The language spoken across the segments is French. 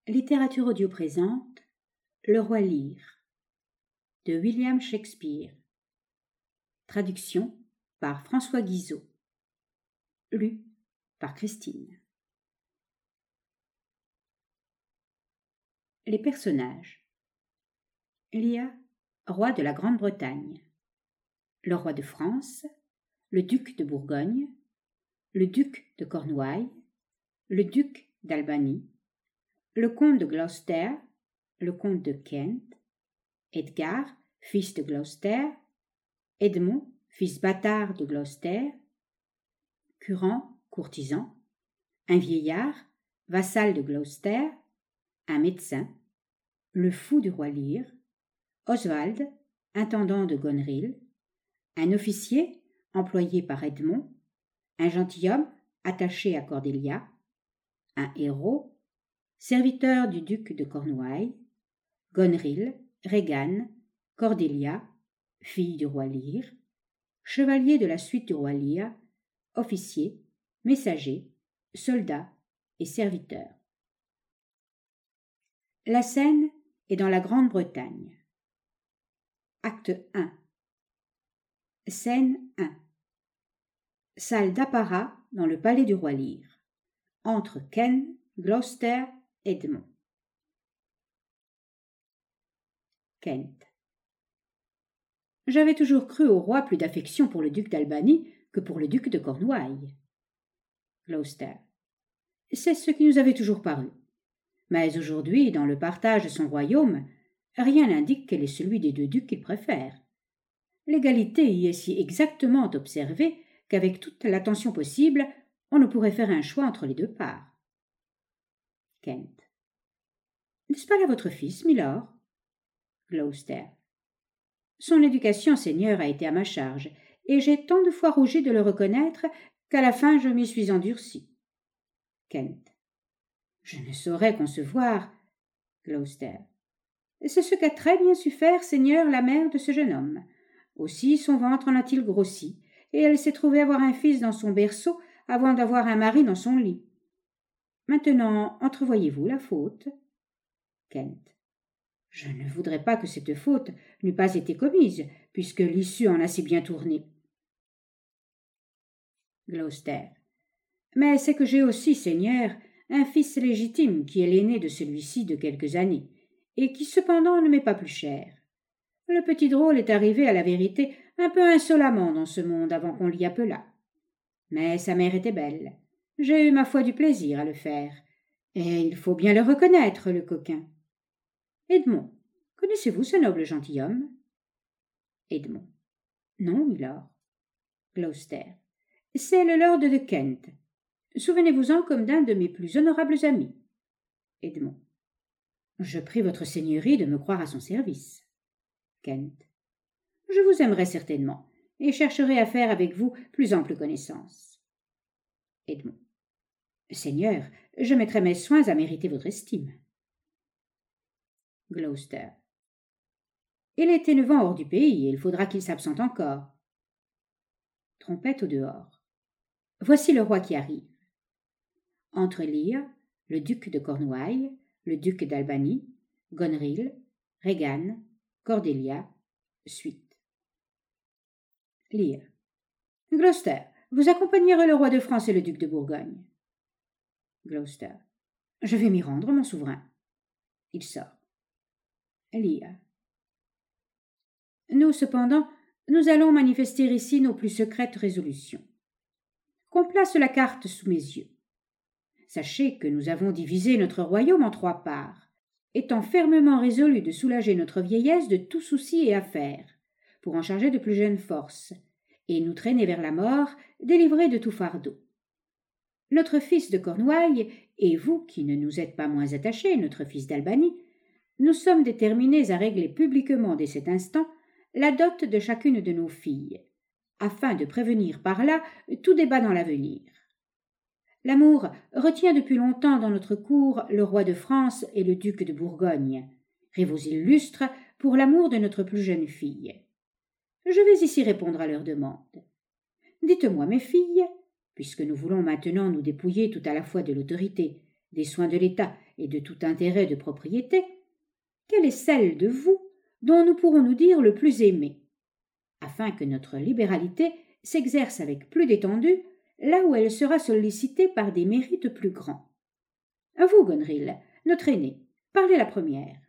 Littérature audio présente Le Roi Lear de William Shakespeare. Traduction par François Guizot. Lu par Christine. Les personnages. Lear, roi de la Grande-Bretagne. Le roi de France, le duc de Bourgogne, le duc de Cornouailles, le duc d'Albany, le comte de Gloucester, le comte de Kent, Edgar, fils de Gloucester, Edmond, fils bâtard de Gloucester, Curran, courtisan, un vieillard, vassal de Gloucester, un médecin, le fou du roi Lear, Oswald, intendant de Gonerill, un officier employé par Edmond, un gentilhomme attaché à Cordelia, un héros, serviteur du duc de Cornouailles, Gonerill, Regan, Cordelia, fille du roi Lear, chevalier de la suite du roi Lear, officier, messager, soldat et serviteur. La scène est dans la Grande-Bretagne. Acte 1. Scène 1. Salle d'apparat dans le palais du roi Lear. Entre Ken, Gloucester, Edmond. Kent. J'avais toujours cru au roi plus d'affection pour le duc d'Albany que pour le duc de Cornouailles. Gloucester. C'est ce qui nous avait toujours paru. Mais aujourd'hui, dans le partage de son royaume, rien n'indique quel est celui des deux ducs qu'il préfère. L'égalité y est si exactement observée qu'avec toute l'attention possible, on ne pourrait faire un choix entre les deux parts. Kent. N'est-ce pas là votre fils, milord? Gloucester. Son éducation, seigneur, a été à ma charge, et j'ai tant de fois rougi de le reconnaître qu'à la fin je m'y suis endurci. Kent. Je ne saurais concevoir. Gloucester. C'est ce qu'a très bien su faire, seigneur, la mère de ce jeune homme. Aussi son ventre en a-t-il grossi, et elle s'est trouvée avoir un fils dans son berceau avant d'avoir un mari dans son lit. Maintenant, entrevoyez-vous la faute? Kent. Je ne voudrais pas que cette faute n'eût pas été commise, puisque l'issue en a si bien tourné. Gloucester. Mais c'est que j'ai aussi, seigneur, un fils légitime qui est l'aîné de celui-ci de quelques années, et qui cependant ne m'est pas plus cher. Le petit drôle est arrivé à la vérité un peu insolemment dans ce monde avant qu'on l'y appelât. Mais sa mère était belle. J'ai eu ma foi du plaisir à le faire, et il faut bien le reconnaître, le coquin. Edmond, connaissez-vous ce noble gentilhomme? Edmond. Non, milord. Gloucester. C'est le lord de Kent. Souvenez-vous-en comme d'un de mes plus honorables amis. Edmond. Je prie votre seigneurie de me croire à son service. Kent. Je vous aimerai certainement, et chercherai à faire avec vous plus ample connaissance. Edmond. Seigneur, je mettrai mes soins à mériter votre estime. Gloucester. Il est 9 ans hors du pays, et il faudra qu'il s'absente encore. Trompette au dehors. Voici le roi qui arrive. Entre Lear, le duc de Cornouailles, le duc d'Albany, Gonerill, Regan, Cordelia, suite. Lear. Gloucester, vous accompagnerez le roi de France et le duc de Bourgogne. Gloucester. Je vais m'y rendre, mon souverain. Il sort. Lear. Nous, cependant, nous allons manifester ici nos plus secrètes résolutions. Qu'on place la carte sous mes yeux. Sachez que nous avons divisé notre royaume en 3 parts, étant fermement résolus de soulager notre vieillesse de tout souci et affaire, pour en charger de plus jeunes forces, et nous traîner vers la mort, délivrés de tout fardeau. Notre fils de Cornouailles, et vous qui ne nous êtes pas moins attachés, notre fils d'Albany, nous sommes déterminés à régler publiquement dès cet instant la dot de chacune de nos filles, afin de prévenir par là tout débat dans l'avenir. L'amour retient depuis longtemps dans notre cour le roi de France et le duc de Bourgogne, rivaux illustres pour l'amour de notre plus jeune fille. Je vais ici répondre à leurs demandes. Dites-moi, mes filles, puisque nous voulons maintenant nous dépouiller tout à la fois de l'autorité, des soins de l'État et de tout intérêt de propriété, quelle est celle de vous dont nous pourrons nous dire le plus aimé, afin que notre libéralité s'exerce avec plus d'étendue là où elle sera sollicitée par des mérites plus grands. Vous, Gonril, notre aîné, parlez la première.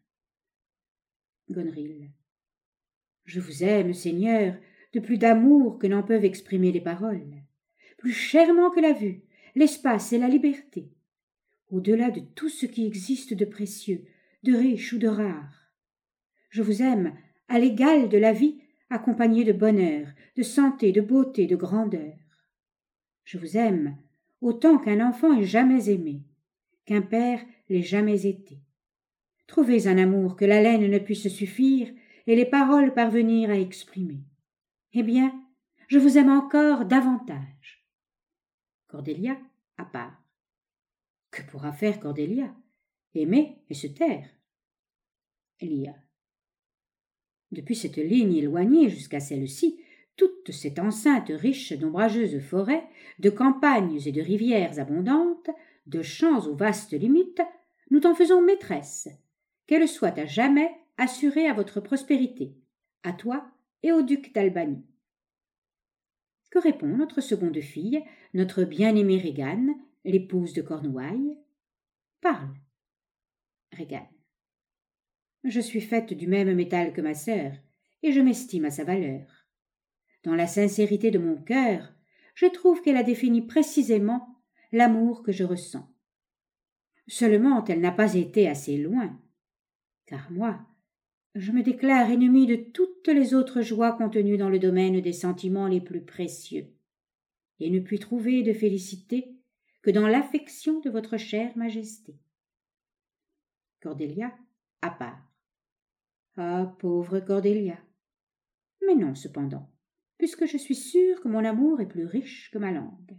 Gonril. Je vous aime, Seigneur, de plus d'amour que n'en peuvent exprimer les paroles, plus chèrement que la vue, l'espace et la liberté, au-delà de tout ce qui existe de précieux, de riche ou de rare. Je vous aime à l'égal de la vie accompagnée de bonheur, de santé, de beauté, de grandeur. Je vous aime autant qu'un enfant est jamais aimé, qu'un père l'ait jamais été. Trouvez un amour que l'haleine ne puisse suffire et les paroles parvenir à exprimer. Eh bien, je vous aime encore davantage. Cordelia, à part. Que pourra faire Cordelia? Aimer et se taire. Lia. Depuis cette ligne éloignée jusqu'à celle-ci, toute cette enceinte riche d'ombrageuses forêts, de campagnes et de rivières abondantes, de champs aux vastes limites, nous t'en faisons maîtresse, qu'elle soit à jamais assurée à votre prospérité, à toi et au duc d'Albanie. Que répond notre seconde fille, notre bien-aimée Regan, l'épouse de Cornouailles? Parle. Regan. Je suis faite du même métal que ma sœur, et je m'estime à sa valeur. Dans la sincérité de mon cœur, je trouve qu'elle a défini précisément l'amour que je ressens. Seulement, elle n'a pas été assez loin, car moi, je me déclare ennemie de toutes les autres joies contenues dans le domaine des sentiments les plus précieux, et ne puis trouver de félicité que dans l'affection de votre chère majesté. Cordelia, à part. Ah, pauvre Cordelia! Mais non, cependant, puisque je suis sûre que mon amour est plus riche que ma langue.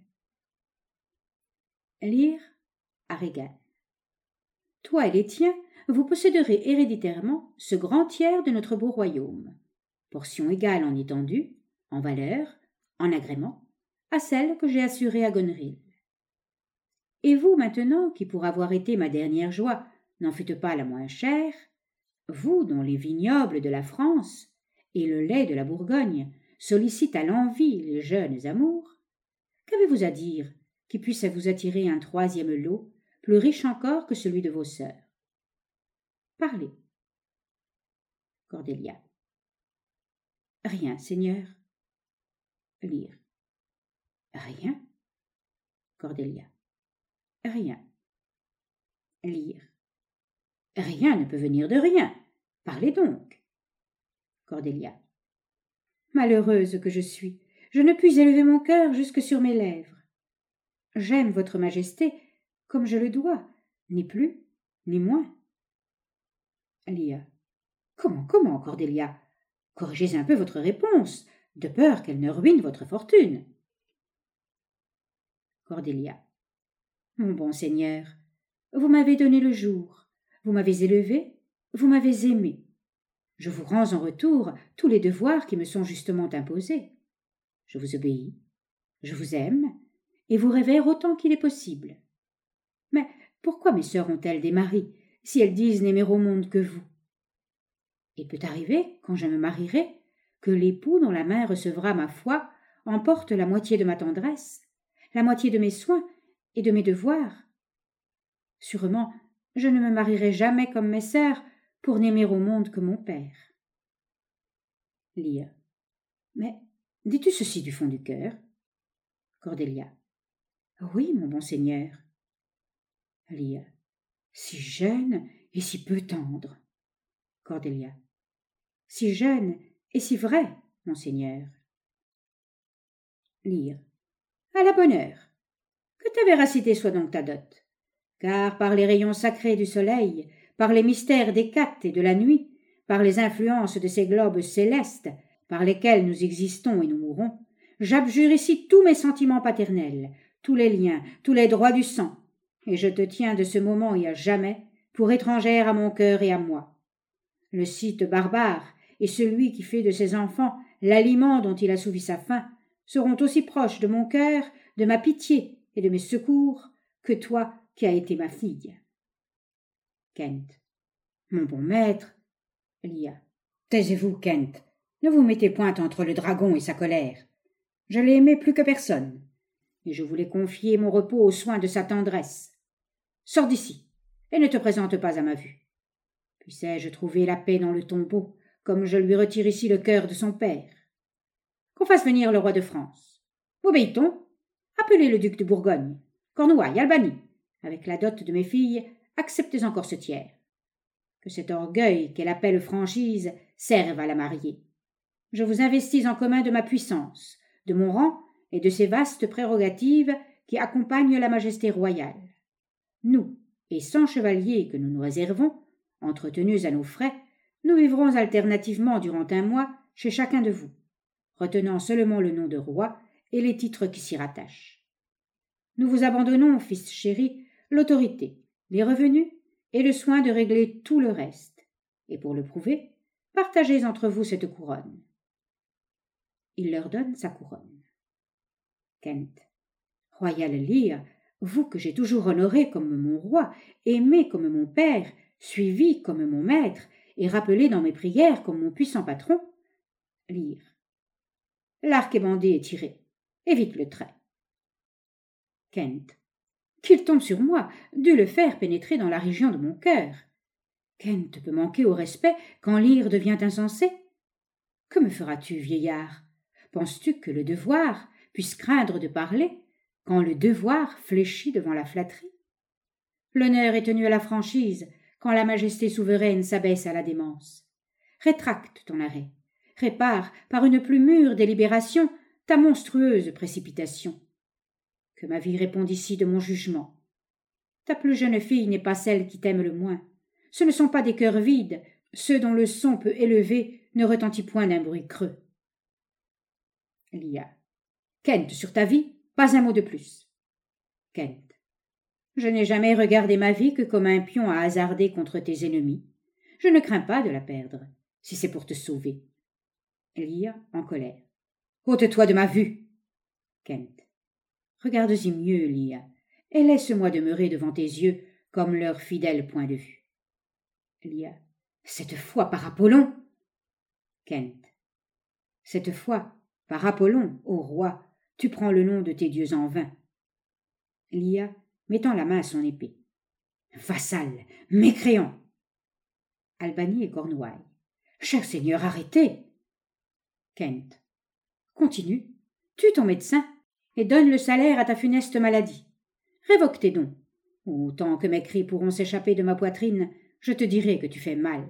Lire à Regan. Toi et les tiens, vous posséderez héréditairement ce grand tiers de notre beau royaume, portion égale en étendue, en valeur, en agrément, à celle que j'ai assurée à Gonril. Et vous, maintenant, qui pour avoir été ma dernière joie, n'en fûtes pas la moins chère, vous dont les vignobles de la France et le lait de la Bourgogne sollicitent à l'envi les jeunes amours, qu'avez-vous à dire qui puisse vous attirer un troisième lot, plus riche encore que celui de vos sœurs? Parlez. Cordelia. Rien, Seigneur. Lire. Rien. Cordelia. Rien. Lire. Rien ne peut venir de rien. Parlez donc. Cordelia. Malheureuse que je suis, je ne puis élever mon cœur jusque sur mes lèvres. J'aime votre majesté comme je le dois, ni plus, ni moins. Lia. Comment, Cordelia? Corrigez un peu votre réponse, de peur qu'elle ne ruine votre fortune. Cordelia. Mon bon Seigneur, vous m'avez donné le jour, vous m'avez élevé, vous m'avez aimé. Je vous rends en retour tous les devoirs qui me sont justement imposés. Je vous obéis, je vous aime, et vous révère autant qu'il est possible. Mais pourquoi mes sœurs ont-elles des maris, si elles disent n'aimer au monde que vous? Il peut arriver, quand je me marierai, que l'époux dont la main recevra ma foi emporte la moitié de ma tendresse, la moitié de mes soins et de mes devoirs. Sûrement, je ne me marierai jamais comme mes sœurs pour n'aimer au monde que mon père. Lia. Mais dis-tu ceci du fond du cœur? Cordelia. Oui, mon bon Seigneur. Lia. Si jeune et si peu tendre. Cordelia. Si jeune et si vrai, monseigneur. Lire. À la bonne heure. Que ta véracité soit donc ta dot, car par les rayons sacrés du soleil, par les mystères des Cates et de la nuit, par les influences de ces globes célestes par lesquels nous existons et nous mourons, j'abjure ici tous mes sentiments paternels, tous les liens, tous les droits du sang, et je te tiens de ce moment et à jamais pour étrangère à mon cœur et à moi. Le Scythe barbare et celui qui fait de ses enfants l'aliment dont il assouvit sa faim seront aussi proches de mon cœur, de ma pitié et de mes secours que toi qui as été ma fille. Kent. Mon bon maître. Lia. Taisez-vous, Kent. Ne vous mettez point entre le dragon et sa colère. Je l'ai aimé plus que personne, et je voulais confier mon repos aux soins de sa tendresse. Sors d'ici, et ne te présente pas à ma vue. Puissais-je trouver la paix dans le tombeau, comme je lui retire ici le cœur de son père. Qu'on fasse venir le roi de France. Obéit-on? Appelez le duc de Bourgogne, Cornouailles, Albanie. Avec la dot de mes filles, acceptez encore ce tiers. Que cet orgueil qu'elle appelle franchise serve à la marier. Je vous investis en commun de ma puissance, de mon rang et de ces vastes prérogatives qui accompagnent la majesté royale. Nous, et 100 chevaliers que nous nous réservons, entretenus à nos frais, nous vivrons alternativement durant 1 mois chez chacun de vous, retenant seulement le nom de roi et les titres qui s'y rattachent. Nous vous abandonnons, fils chéri, l'autorité, les revenus et le soin de régler tout le reste, et pour le prouver, partagez entre vous cette couronne. Il leur donne sa couronne. Kent. Royal Lear, vous que j'ai toujours honoré comme mon roi, aimé comme mon père, suivi comme mon maître, et rappelé dans mes prières comme mon puissant patron. Lear. L'arc est bandé et tiré. Évite le trait. Kent. Qu'il tombe sur moi, dût le faire pénétrer dans la région de mon cœur. Kent peut manquer au respect quand Lear devient insensé. Que me feras-tu, vieillard? Penses-tu que le devoir puisse craindre de parler quand le devoir fléchit devant la flatterie? L'honneur est tenu à la franchise quand la majesté souveraine s'abaisse à la démence. Rétracte ton arrêt. Répare par une plus mûre délibération ta monstrueuse précipitation. Que ma vie réponde ici de mon jugement. Ta plus jeune fille n'est pas celle qui t'aime le moins. Ce ne sont pas des cœurs vides, ceux dont le son peu élevé ne retentit point d'un bruit creux. Lia. Kent, sur ta vie, pas un mot de plus. Kent. Je n'ai jamais regardé ma vie que comme un pion à hasarder contre tes ennemis. Je ne crains pas de la perdre, si c'est pour te sauver. Lia, en colère. Ôte-toi de ma vue. Kent. Regarde-y mieux, Lia, et laisse-moi demeurer devant tes yeux comme leur fidèle point de vue. Lia. Cette fois par Apollon. Kent. Cette fois, par Apollon, ô roi, tu prends le nom de tes dieux en vain. Lia, mettant la main à son épée. Vassal, mécréant. Albanie et Cornouailles. Cher seigneur, arrêtez. Kent. Continue, tue ton médecin et donne le salaire à ta funeste maladie. Révoque tes dons. Autant que mes cris pourront s'échapper de ma poitrine, je te dirai que tu fais mal.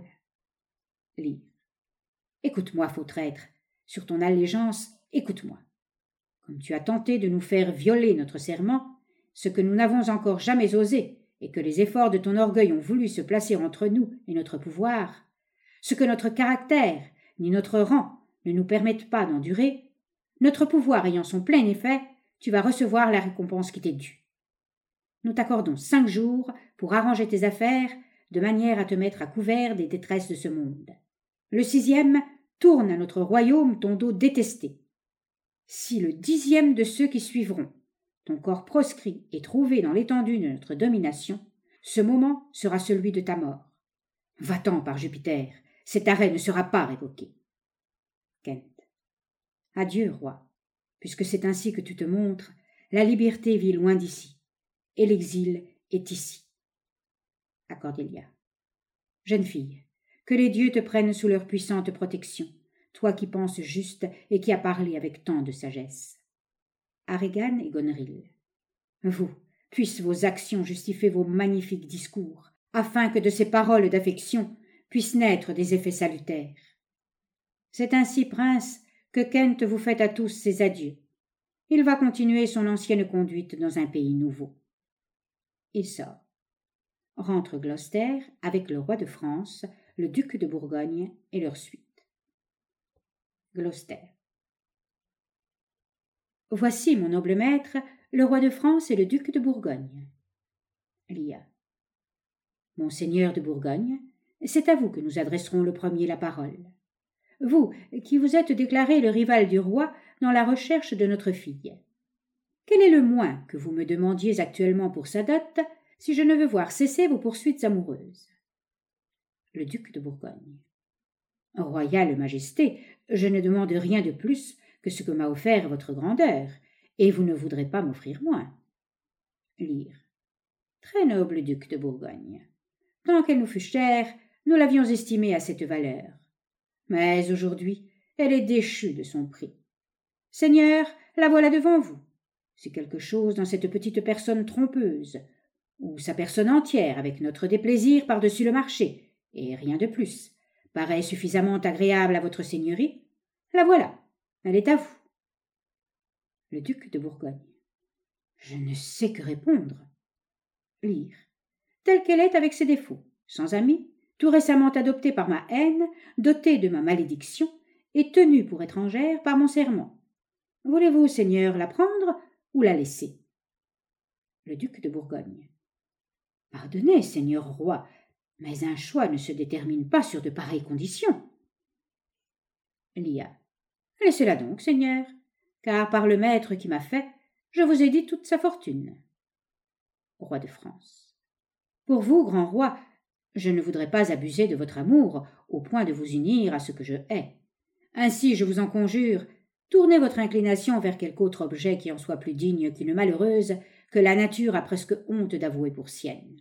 Lear. Écoute-moi, faux traître. Sur ton allégeance, écoute-moi. Comme tu as tenté de nous faire violer notre serment, ce que nous n'avons encore jamais osé, et que les efforts de ton orgueil ont voulu se placer entre nous et notre pouvoir, ce que notre caractère ni notre rang ne nous permettent pas d'endurer, notre pouvoir ayant son plein effet, tu vas recevoir la récompense qui t'est due. Nous t'accordons 5 jours pour arranger tes affaires, de manière à te mettre à couvert des détresses de ce monde. Le 6e, tourne à notre royaume ton dos détesté. Si le 10e de ceux qui suivront, ton corps proscrit et trouvé dans l'étendue de notre domination, ce moment sera celui de ta mort. Va-t'en par Jupiter, cet arrêt ne sera pas révoqué. Kent. Adieu, roi. Puisque c'est ainsi que tu te montres, la liberté vit loin d'ici, et l'exil est ici. À Cordelia. Jeune fille, que les dieux te prennent sous leur puissante protection, toi qui penses juste et qui as parlé avec tant de sagesse. À Regan et Gonril. Vous, puissent vos actions justifier vos magnifiques discours, afin que de ces paroles d'affection puissent naître des effets salutaires. C'est ainsi, prince, que Kent vous fait à tous ses adieux. Il va continuer son ancienne conduite dans un pays nouveau. Il sort. Rentre Gloucester avec le roi de France, le duc de Bourgogne et leur suite. Gloucester. Voici, mon noble maître, le roi de France et le duc de Bourgogne. Lia. Monseigneur de Bourgogne, c'est à vous que nous adresserons le premier la parole. Vous, qui vous êtes déclaré le rival du roi dans la recherche de notre fille. Quel est le moins que vous me demandiez actuellement pour sa dot, si je ne veux voir cesser vos poursuites amoureuses. Le duc de Bourgogne. Royale Majesté, je ne demande rien de plus que ce que m'a offert votre grandeur, et vous ne voudrez pas m'offrir moins. Lyre. Très noble duc de Bourgogne. Tant qu'elle nous fut chère, nous l'avions estimée à cette valeur. Mais aujourd'hui, elle est déchue de son prix. Seigneur, la voilà devant vous. Si quelque chose dans cette petite personne trompeuse, ou sa personne entière avec notre déplaisir par-dessus le marché, et rien de plus, paraît suffisamment agréable à votre seigneurie, la voilà, elle est à vous. Le duc de Bourgogne. Je ne sais que répondre. Lyre. Telle qu'elle est avec ses défauts, sans amis, tout récemment adoptée par ma haine, dotée de ma malédiction, et tenue pour étrangère par mon serment. Voulez-vous, seigneur, la prendre ou la laisser? Le duc de Bourgogne. Pardonnez, seigneur roi, mais un choix ne se détermine pas sur de pareilles conditions. Lia. Laissez-la donc, seigneur, car par le maître qui m'a fait, je vous ai dit toute sa fortune. Roi de France. Pour vous, grand roi, je ne voudrais pas abuser de votre amour au point de vous unir à ce que je hais. Ainsi, je vous en conjure, tournez votre inclination vers quelque autre objet qui en soit plus digne qu'une malheureuse que la nature a presque honte d'avouer pour sienne.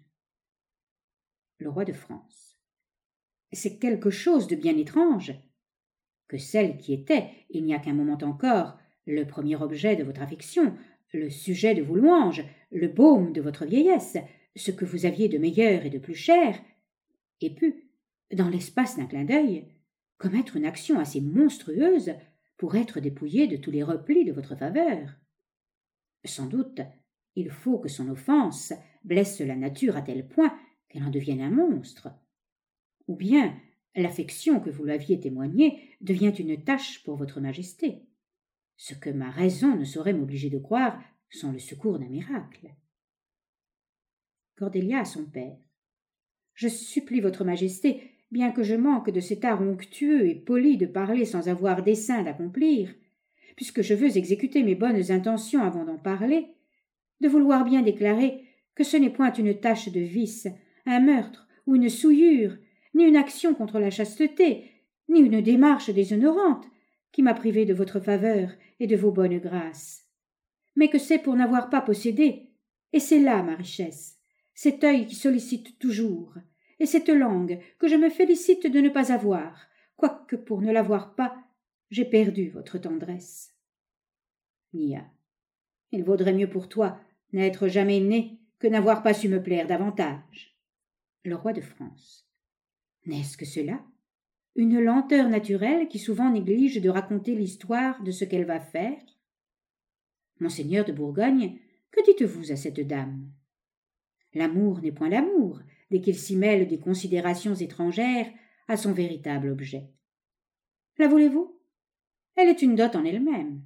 Le roi de France. C'est quelque chose de bien étrange que celle qui était, il n'y a qu'un moment encore, le premier objet de votre affection, le sujet de vos louanges, le baume de votre vieillesse, ce que vous aviez de meilleur et de plus cher, ait pu, dans l'espace d'un clin d'œil, commettre une action assez monstrueuse pour être dépouillée de tous les replis de votre faveur. Sans doute, il faut que son offense blesse la nature à tel point qu'elle en devienne un monstre. Ou bien l'affection que vous lui aviez témoignée devient une tâche pour votre majesté, ce que ma raison ne saurait m'obliger de croire sans le secours d'un miracle. Cordelia à son père. Je supplie votre majesté, bien que je manque de cet art onctueux et poli de parler sans avoir dessein d'accomplir, puisque je veux exécuter mes bonnes intentions avant d'en parler, de vouloir bien déclarer que ce n'est point une tache de vice, un meurtre ou une souillure, ni une action contre la chasteté, ni une démarche déshonorante qui m'a privé de votre faveur et de vos bonnes grâces, mais que c'est pour n'avoir pas possédé, et c'est là ma richesse, cet œil qui sollicite toujours, et cette langue que je me félicite de ne pas avoir, quoique pour ne l'avoir pas, j'ai perdu votre tendresse. Nia. Il vaudrait mieux pour toi n'être jamais né que n'avoir pas su me plaire davantage. Le roi de France. N'est-ce que cela? Une lenteur naturelle qui souvent néglige de raconter l'histoire de ce qu'elle va faire? Monseigneur de Bourgogne, que dites-vous à cette dame? L'amour n'est point l'amour, dès qu'il s'y mêle des considérations étrangères à son véritable objet. La voulez-vous? Elle est une dot en elle-même.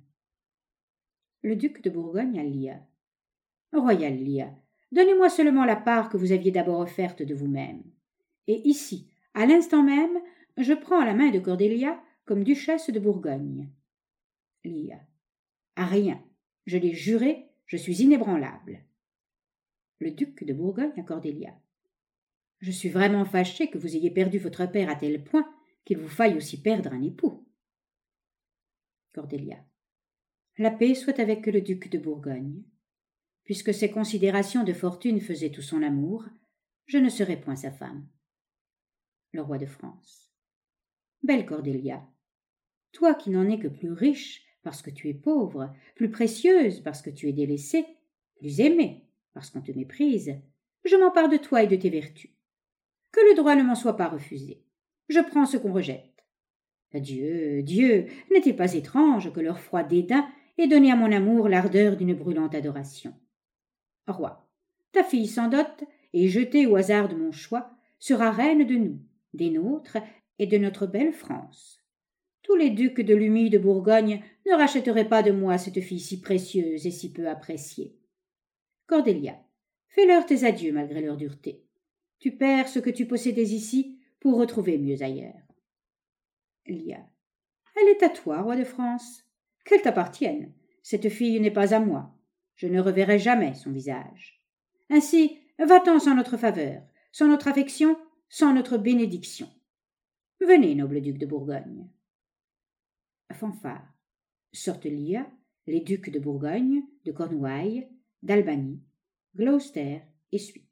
Le duc de Bourgogne à Lia. Royale Lia, donnez-moi seulement la part que vous aviez d'abord offerte de vous-même. Et ici, à l'instant même, je prends la main de Cordelia comme duchesse de Bourgogne. Lia. À rien. Je l'ai juré, je suis inébranlable. Le duc de Bourgogne à Cordelia. Je suis vraiment fâché que vous ayez perdu votre père à tel point qu'il vous faille aussi perdre un époux. Cordelia. La paix soit avec le duc de Bourgogne. Puisque ses considérations de fortune faisaient tout son amour, je ne serai point sa femme. Le roi de France. Belle Cordelia, toi qui n'en es que plus riche parce que tu es pauvre, plus précieuse parce que tu es délaissée, plus aimée parce qu'on te méprise, je m'empare de toi et de tes vertus. Que le droit ne m'en soit pas refusé. Je prends ce qu'on rejette. Dieu, Dieu, n'est-il pas étrange que leur froid dédain ait donné à mon amour l'ardeur d'une brûlante adoration? Roi, ta fille sans dot, et jetée au hasard de mon choix, sera reine de nous, des nôtres et de notre belle France. Tous les ducs de l'Humie de Bourgogne ne rachèteraient pas de moi cette fille si précieuse et si peu appréciée. Cordelia, fais-leur tes adieux malgré leur dureté. Tu perds ce que tu possédais ici pour retrouver mieux ailleurs. Lia. Elle est à toi, roi de France. Qu'elle t'appartienne. Cette fille n'est pas à moi. Je ne reverrai jamais son visage. Ainsi, Va-t'en sans notre faveur, sans notre affection, sans notre bénédiction. Venez, noble duc de Bourgogne. Fanfare. Sortent l'IA, les ducs de Bourgogne, de Cornouailles, d'Albanie, Gloucester et suite.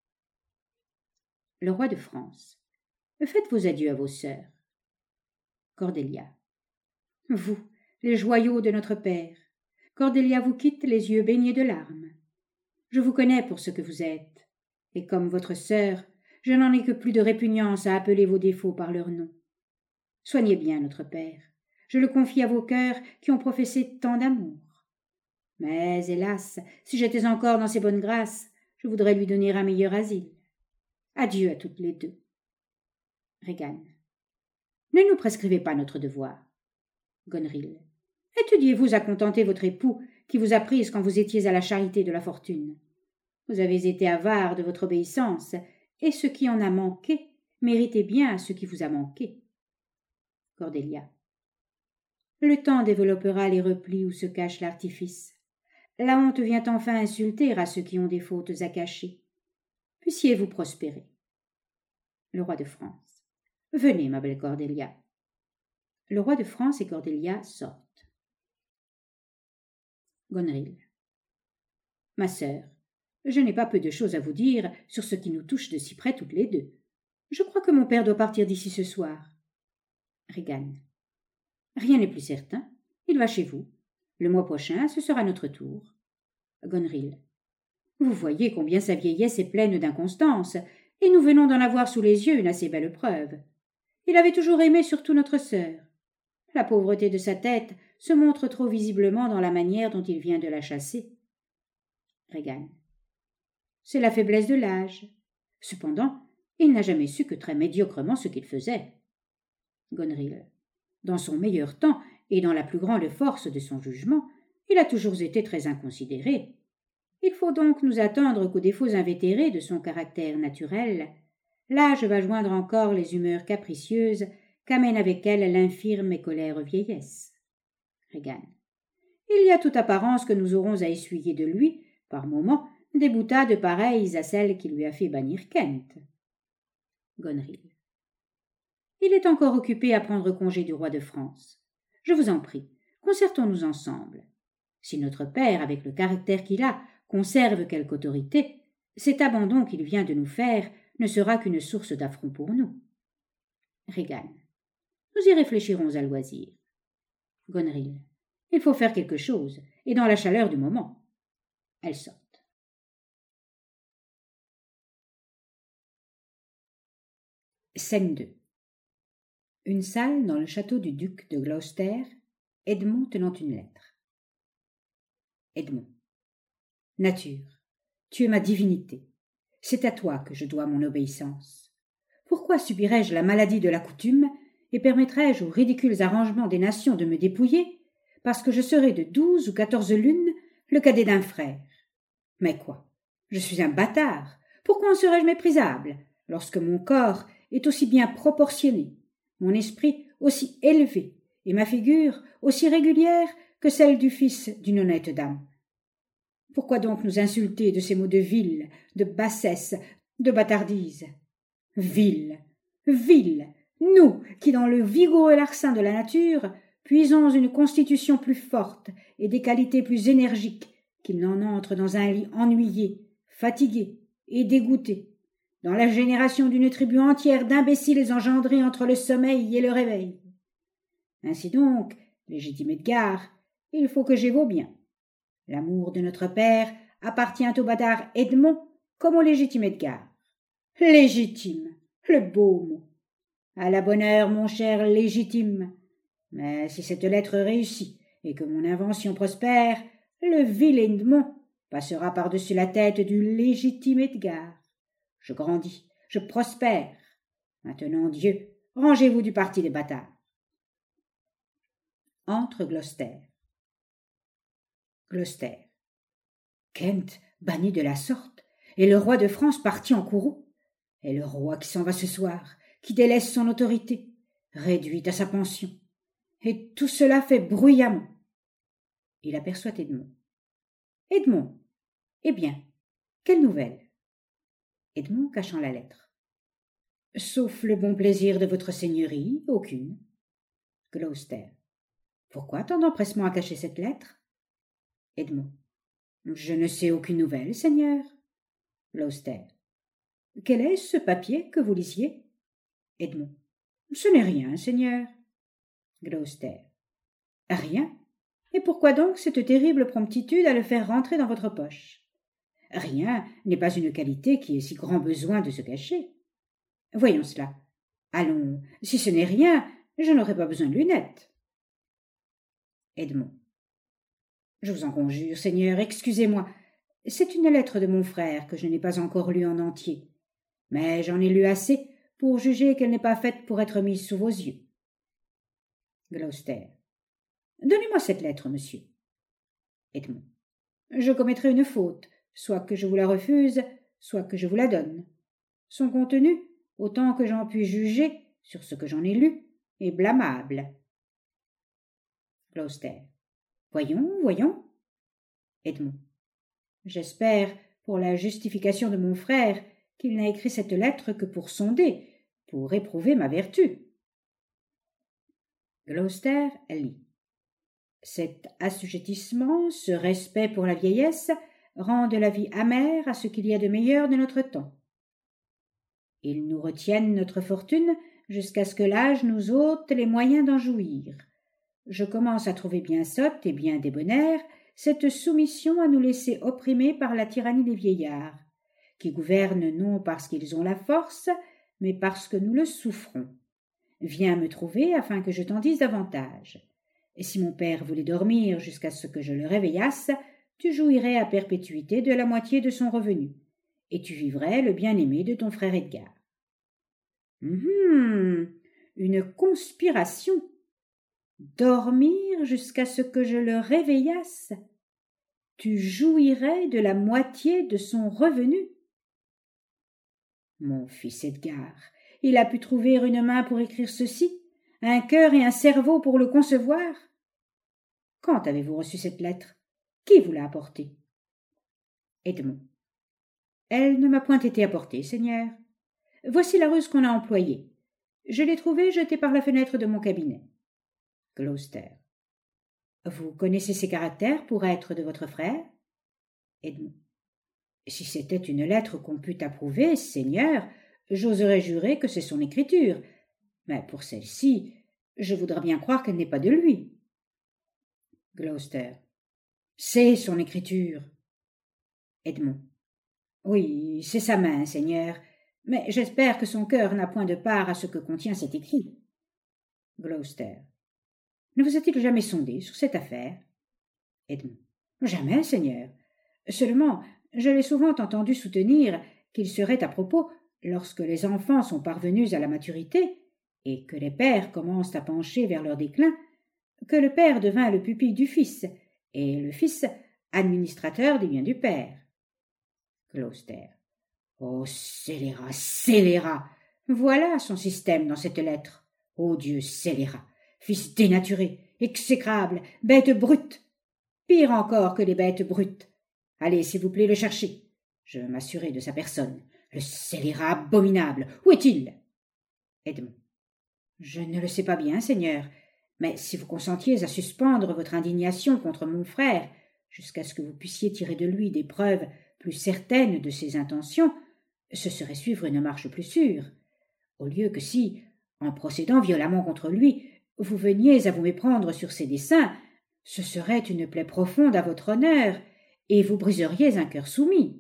Le roi de France. Faites vos adieux à vos sœurs. Cordelia. Vous, les joyaux de notre père. Cordelia vous quitte les yeux baignés de larmes. Je vous connais pour ce que vous êtes, et comme votre sœur, je n'en ai que plus de répugnance à appeler vos défauts par leur nom. Soignez bien notre père. Je le confie à vos cœurs qui ont professé tant d'amour. Mais, hélas, si j'étais encore dans ses bonnes grâces, je voudrais lui donner un meilleur asile. Adieu à toutes les deux. Regan. Ne nous prescrivez pas notre devoir. Gonril. Étudiez-vous à contenter votre époux qui vous a prise quand vous étiez à la charité de la fortune. Vous avez été avare de votre obéissance, et ce qui en a manqué méritez bien ce qui vous a manqué. Cordelia. Le temps développera les replis où se cache l'artifice. La honte vient enfin insulter à ceux qui ont des fautes à cacher. Puissiez-vous prospérer. Le roi de France. Venez, ma belle Cordelia. Le roi de France et Cordelia sortent. Gonril. Ma sœur, je n'ai pas peu de choses à vous dire sur ce qui nous touche de si près toutes les deux. Je crois que mon père doit partir d'ici ce soir. Regan. Rien n'est plus certain. Il va chez vous. Le mois prochain, ce sera notre tour. Gonril. Vous voyez combien sa vieillesse est pleine d'inconstance, et nous venons d'en avoir sous les yeux une assez belle preuve. Il avait toujours aimé surtout notre sœur. La pauvreté de sa tête se montre trop visiblement dans la manière dont il vient de la chasser. Regan. C'est la faiblesse de l'âge. Cependant, il n'a jamais su que très médiocrement ce qu'il faisait. Gonril. Dans son meilleur temps et dans la plus grande force de son jugement, il a toujours été très inconsidéré. Il faut donc nous attendre qu'aux défauts invétérés de son caractère naturel, l'âge va joindre encore les humeurs capricieuses qu'amène avec elle l'infirme et colère vieillesse. Regan. Il y a toute apparence que nous aurons à essuyer de lui, par moments, des boutades pareilles à celles qui lui a fait bannir Kent. Gonril. Il est encore occupé à prendre congé du roi de France. Je vous en prie, concertons-nous ensemble. Si notre père, avec le caractère qu'il a, conserve quelque autorité, cet abandon qu'il vient de nous faire ne sera qu'une source d'affront pour nous. Regan. Nous y réfléchirons à loisir. Gonril. Il faut faire quelque chose, et dans la chaleur du moment. Elles sortent. Scène 2. Une salle dans le château du duc de Gloucester, Edmond tenant une lettre. Edmond. Nature, tu es ma divinité. C'est à toi que je dois mon obéissance. Pourquoi subirais-je la maladie de la coutume et permettrais-je aux ridicules arrangements des nations de me dépouiller parce que je serais de 12 ou 14 lunes le cadet d'un frère? Mais quoi? Je suis un bâtard. Pourquoi en serais-je méprisable lorsque mon corps est aussi bien proportionné, mon esprit aussi élevé et ma figure aussi régulière que celle du fils d'une honnête dame? Pourquoi donc nous insulter de ces mots de ville, de bassesse, de bâtardise? Ville, ville, nous qui dans le vigoureux larcin de la nature puisons une constitution plus forte et des qualités plus énergiques qu'il n'en entre dans un lit ennuyé, fatigué et dégoûté, dans la génération d'une tribu entière d'imbéciles engendrés entre le sommeil et le réveil. Ainsi donc, légitime Edgar, il faut que j'aie vos biens. L'amour de notre père appartient au bâtard Edmond comme au légitime Edgar. Légitime, le beau mot. À la bonne heure, mon cher légitime. Mais si cette lettre réussit et que mon invention prospère, le vil Edmond passera par-dessus la tête du légitime Edgar. Je grandis, je prospère. Maintenant, Dieu, rangez-vous du parti des bâtards. Entre Gloucester. Gloucester. Kent banni de la sorte, et le roi de France parti en courroux, et le roi qui s'en va ce soir, qui délaisse son autorité, réduit à sa pension, et tout cela fait bruyamment. Il aperçoit Edmond. Edmond, eh bien, quelle nouvelle? Edmond cachant la lettre. Sauf le bon plaisir de votre seigneurie, aucune. Gloucester. Pourquoi tant d'empressement à cacher cette lettre? Edmond. Je ne sais aucune nouvelle, seigneur. Gloucester. Quel est ce papier que vous lisiez? Edmond. Ce n'est rien, seigneur. Gloucester. Rien? Et pourquoi donc cette terrible promptitude à le faire rentrer dans votre poche? Rien n'est pas une qualité qui ait si grand besoin de se cacher. Voyons cela. Allons, si ce n'est rien, je n'aurai pas besoin de lunettes. Edmond. Je vous en conjure, seigneur, excusez-moi. C'est une lettre de mon frère que je n'ai pas encore lue en entier. Mais j'en ai lu assez pour juger qu'elle n'est pas faite pour être mise sous vos yeux. Gloucester. Donnez-moi cette lettre, monsieur. Edmond. Je commettrai une faute, soit que je vous la refuse, soit que je vous la donne. Son contenu, autant que j'en puis juger, sur ce que j'en ai lu, est blâmable. Gloucester. Voyons, voyons. Edmond. J'espère, pour la justification de mon frère, qu'il n'a écrit cette lettre que pour sonder, pour éprouver ma vertu. Gloucester lit. Cet assujettissement, ce respect pour la vieillesse, rendent la vie amère à ce qu'il y a de meilleur de notre temps. Ils nous retiennent notre fortune jusqu'à ce que l'âge nous ôte les moyens d'en jouir. Je commence à trouver bien sotte et bien débonnaire cette soumission à nous laisser opprimer par la tyrannie des vieillards, qui gouvernent non parce qu'ils ont la force, mais parce que nous le souffrons. Viens me trouver afin que je t'en dise davantage. Et si mon père voulait dormir jusqu'à ce que je le réveillasse, tu jouirais à perpétuité de la moitié de son revenu, et tu vivrais le bien-aimé de ton frère Edgar. Une conspiration. Dormir jusqu'à ce que je le réveillasse. Tu jouirais de la moitié de son revenu. Mon fils Edgar, il a pu trouver une main pour écrire ceci, un cœur et un cerveau pour le concevoir. Quand avez-vous reçu cette lettre? Qui vous l'a apportée? Edmond. Elle ne m'a point été apportée, seigneur. Voici la ruse qu'on a employée. Je l'ai trouvée jetée par la fenêtre de mon cabinet. Gloucester. Vous connaissez ses caractères pour être de votre frère? Edmond. Si c'était une lettre qu'on pût approuver, seigneur, j'oserais jurer que c'est son écriture. Mais pour celle-ci, je voudrais bien croire qu'elle n'est pas de lui. Gloucester. C'est son écriture. Edmond. Oui, c'est sa main, seigneur, mais j'espère que son cœur n'a point de part à ce que contient cet écrit. Gloucester. Ne vous a-t-il jamais sondé sur cette affaire? Edmond. Jamais, seigneur. Seulement, je l'ai souvent entendu soutenir qu'il serait à propos, lorsque les enfants sont parvenus à la maturité, et que les pères commencent à pencher vers leur déclin, que le père devint le pupille du fils, et le fils administrateur des biens du père. Gloucester. Oh, scélérat, scélérat! Voilà son système dans cette lettre. Oh Dieu, scélérat! Fils dénaturé, exécrable, bête brute! Pire encore que les bêtes brutes! Allez, s'il vous plaît, le chercher. Je veux m'assurer de sa personne. Le scélérat abominable! Où est-il? Edmond. Je ne le sais pas bien, seigneur, mais si vous consentiez à suspendre votre indignation contre mon frère, jusqu'à ce que vous puissiez tirer de lui des preuves plus certaines de ses intentions, ce serait suivre une marche plus sûre, au lieu que si, en procédant violemment contre lui, vous veniez à vous méprendre sur ses desseins, ce serait une plaie profonde à votre honneur, et vous briseriez un cœur soumis.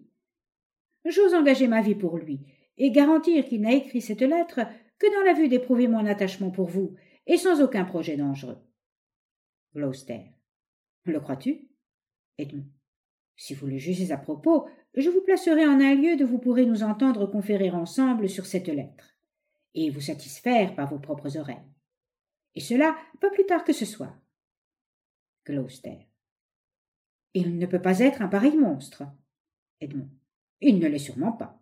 J'ose engager ma vie pour lui, et garantir qu'il n'a écrit cette lettre que dans la vue d'éprouver mon attachement pour vous, et sans aucun projet dangereux. Gloucester. Le crois-tu? Edmond. Si vous le jugez à propos, je vous placerai en un lieu d'où vous pourrez nous entendre conférer ensemble sur cette lettre, et vous satisfaire par vos propres oreilles. Et cela pas plus tard que ce soir. Gloucester. Il ne peut pas être un pareil monstre. Edmond. Il ne l'est sûrement pas.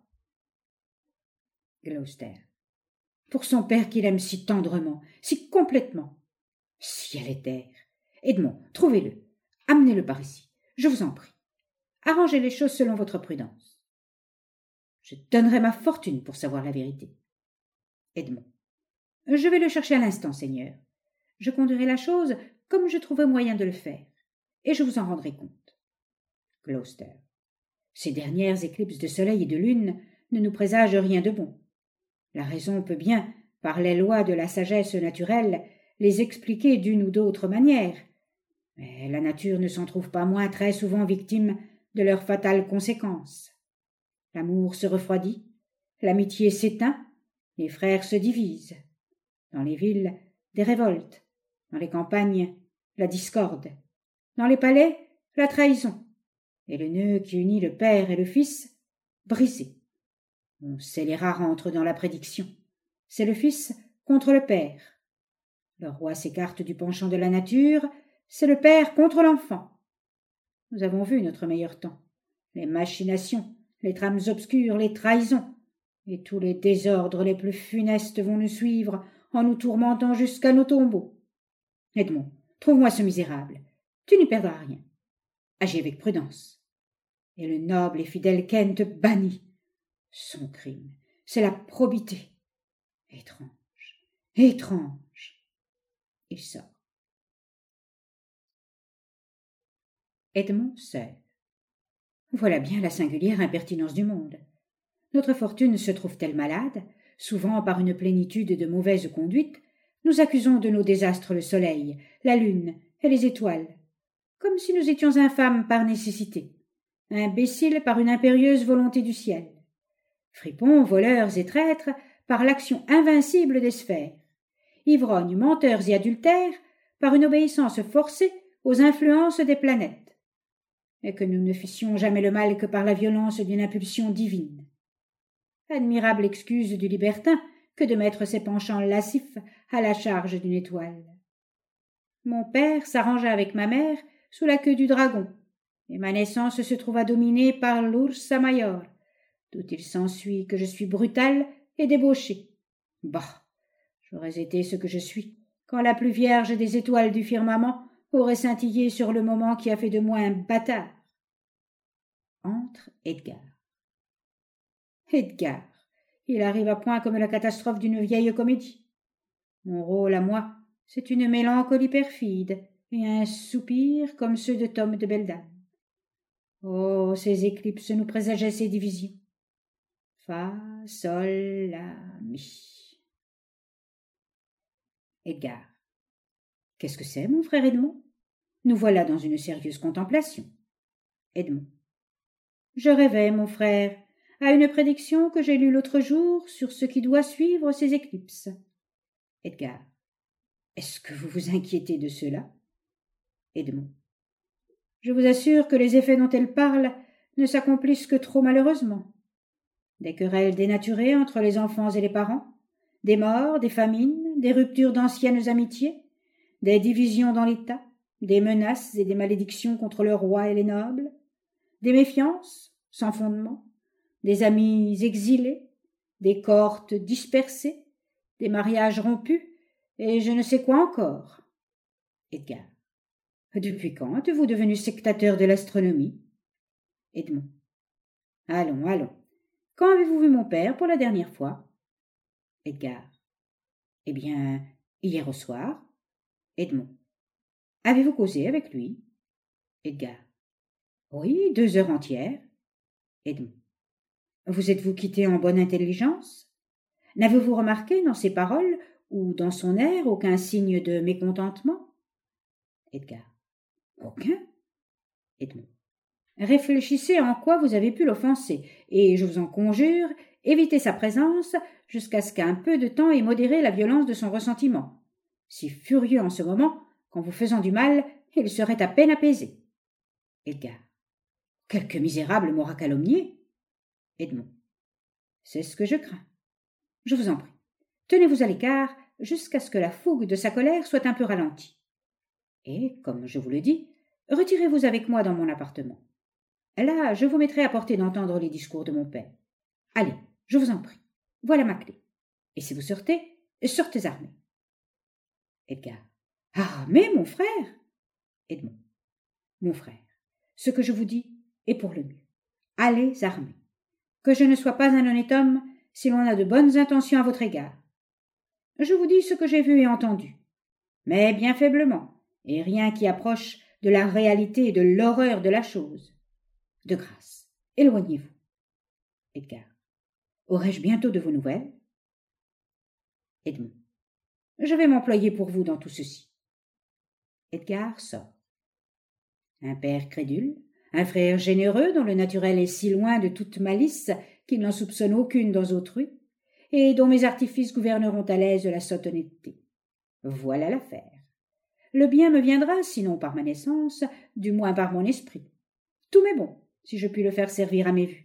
Gloucester. Pour son père qu'il aime si tendrement, si complètement. Ciel et terre. Edmond, trouvez-le. Amenez-le par ici. Je vous en prie. Arrangez les choses selon votre prudence. Je donnerais ma fortune pour savoir la vérité. Edmond. Je vais le chercher à l'instant, Seigneur. Je conduirai la chose comme je trouverai moyen de le faire, et je vous en rendrai compte. Gloucester. Ces dernières éclipses de soleil et de lune ne nous présagent rien de bon. La raison peut bien, par les lois de la sagesse naturelle, les expliquer d'une ou d'autre manière, mais la nature ne s'en trouve pas moins très souvent victime de leurs fatales conséquences. L'amour se refroidit, l'amitié s'éteint, les frères se divisent. Dans les villes, des révoltes, dans les campagnes, la discorde, dans les palais, la trahison, et le nœud qui unit le père et le fils, brisé. On scélérat rentre dans la prédiction. C'est le fils contre le père. Le roi s'écarte du penchant de la nature, c'est le père contre l'enfant. Nous avons vu notre meilleur temps, les machinations, les trames obscures, les trahisons, et tous les désordres les plus funestes vont nous suivre en nous tourmentant jusqu'à nos tombeaux. Edmond, trouve-moi ce misérable, tu n'y perdras rien. Agis avec prudence. Et le noble et fidèle Kent banni. Son crime, c'est la probité. Étrange, étrange. Il sort. Edmond seul. Voilà bien la singulière impertinence du monde. Notre fortune se trouve-t-elle malade? Souvent, par une plénitude de mauvaise conduite, nous accusons de nos désastres le soleil, la lune et les étoiles, comme si nous étions infâmes par nécessité, imbéciles par une impérieuse volonté du ciel, fripons, voleurs et traîtres par l'action invincible des sphères, ivrognes, menteurs et adultères par une obéissance forcée aux influences des planètes, et que nous ne fissions jamais le mal que par la violence d'une impulsion divine. Admirable excuse du libertin que de mettre ses penchants lascifs à la charge d'une étoile. Mon père s'arrangea avec ma mère sous la queue du dragon, et ma naissance se trouva dominée par l'Ursa Major, d'où il s'ensuit que je suis brutal et débauché. Bah, j'aurais été ce que je suis, quand la plus vierge des étoiles du firmament aurait scintillé sur le moment qui a fait de moi un bâtard. Entre Edgar. Edgar, il arrive à point comme la catastrophe d'une vieille comédie. Mon rôle à moi, c'est une mélancolie perfide et un soupir comme ceux de Tom de belle dame. Oh, ces éclipses nous présageaient ces divisions. Fa, sol, la, mi. Edgar. Qu'est-ce que c'est, mon frère Edmond? Nous voilà dans une sérieuse contemplation. Edmond. Je rêvais, mon frère, à une prédiction que j'ai lue l'autre jour sur ce qui doit suivre ces éclipses. Edgar. Est-ce que vous vous inquiétez de cela? Edmond. Je vous assure que les effets dont elle parle ne s'accomplissent que trop malheureusement. Des querelles dénaturées entre les enfants et les parents, des morts, des famines, des ruptures d'anciennes amitiés, des divisions dans l'État, des menaces et des malédictions contre le roi et les nobles, des méfiances sans fondement, des amis exilés, des cohortes dispersées, des mariages rompus, et je ne sais quoi encore. Edgar. Depuis quand êtes-vous devenu sectateur de l'astronomie? Edmond. Allons, allons. Quand avez-vous vu mon père pour la dernière fois? Edgar. Eh bien, hier au soir. Edmond. Avez-vous causé avec lui? Edgar. Oui, 2 heures entières. Edmond. Vous êtes-vous quitté en bonne intelligence? N'avez-vous remarqué dans ses paroles ou dans son air aucun signe de mécontentement? Edgar. Aucun? Edmond. Réfléchissez en quoi vous avez pu l'offenser, et, je vous en conjure, évitez sa présence jusqu'à ce qu'un peu de temps ait modéré la violence de son ressentiment. Si furieux en ce moment, qu'en vous faisant du mal, il serait à peine apaisé. Edgar. Quelque misérable m'aura calomnié. Edmond. C'est ce que je crains. Je vous en prie, tenez-vous à l'écart jusqu'à ce que la fougue de sa colère soit un peu ralentie. Et, comme je vous le dis, retirez-vous avec moi dans mon appartement. Là, je vous mettrai à portée d'entendre les discours de mon père. Allez, je vous en prie, voilà ma clé. Et si vous sortez, sortez armés. Edgar. Armés, mon frère? Edmond. Mon frère, ce que je vous dis est pour le mieux. Allez armés. que je ne sois pas un honnête homme si l'on a de bonnes intentions à votre égard. Je vous dis ce que j'ai vu et entendu, mais bien faiblement, et rien qui approche de la réalité et de l'horreur de la chose. De grâce, éloignez-vous. Edgar. Aurai-je bientôt de vos nouvelles? Edmond. Je vais m'employer pour vous dans tout ceci. Edgar sort. Un père crédule, un frère généreux dont le naturel est si loin de toute malice qu'il n'en soupçonne aucune dans autrui, et dont mes artifices gouverneront à l'aise de la sotte honnêteté. Voilà l'affaire. Le bien me viendra, sinon par ma naissance, du moins par mon esprit. Tout m'est bon, si je puis le faire servir à mes vues.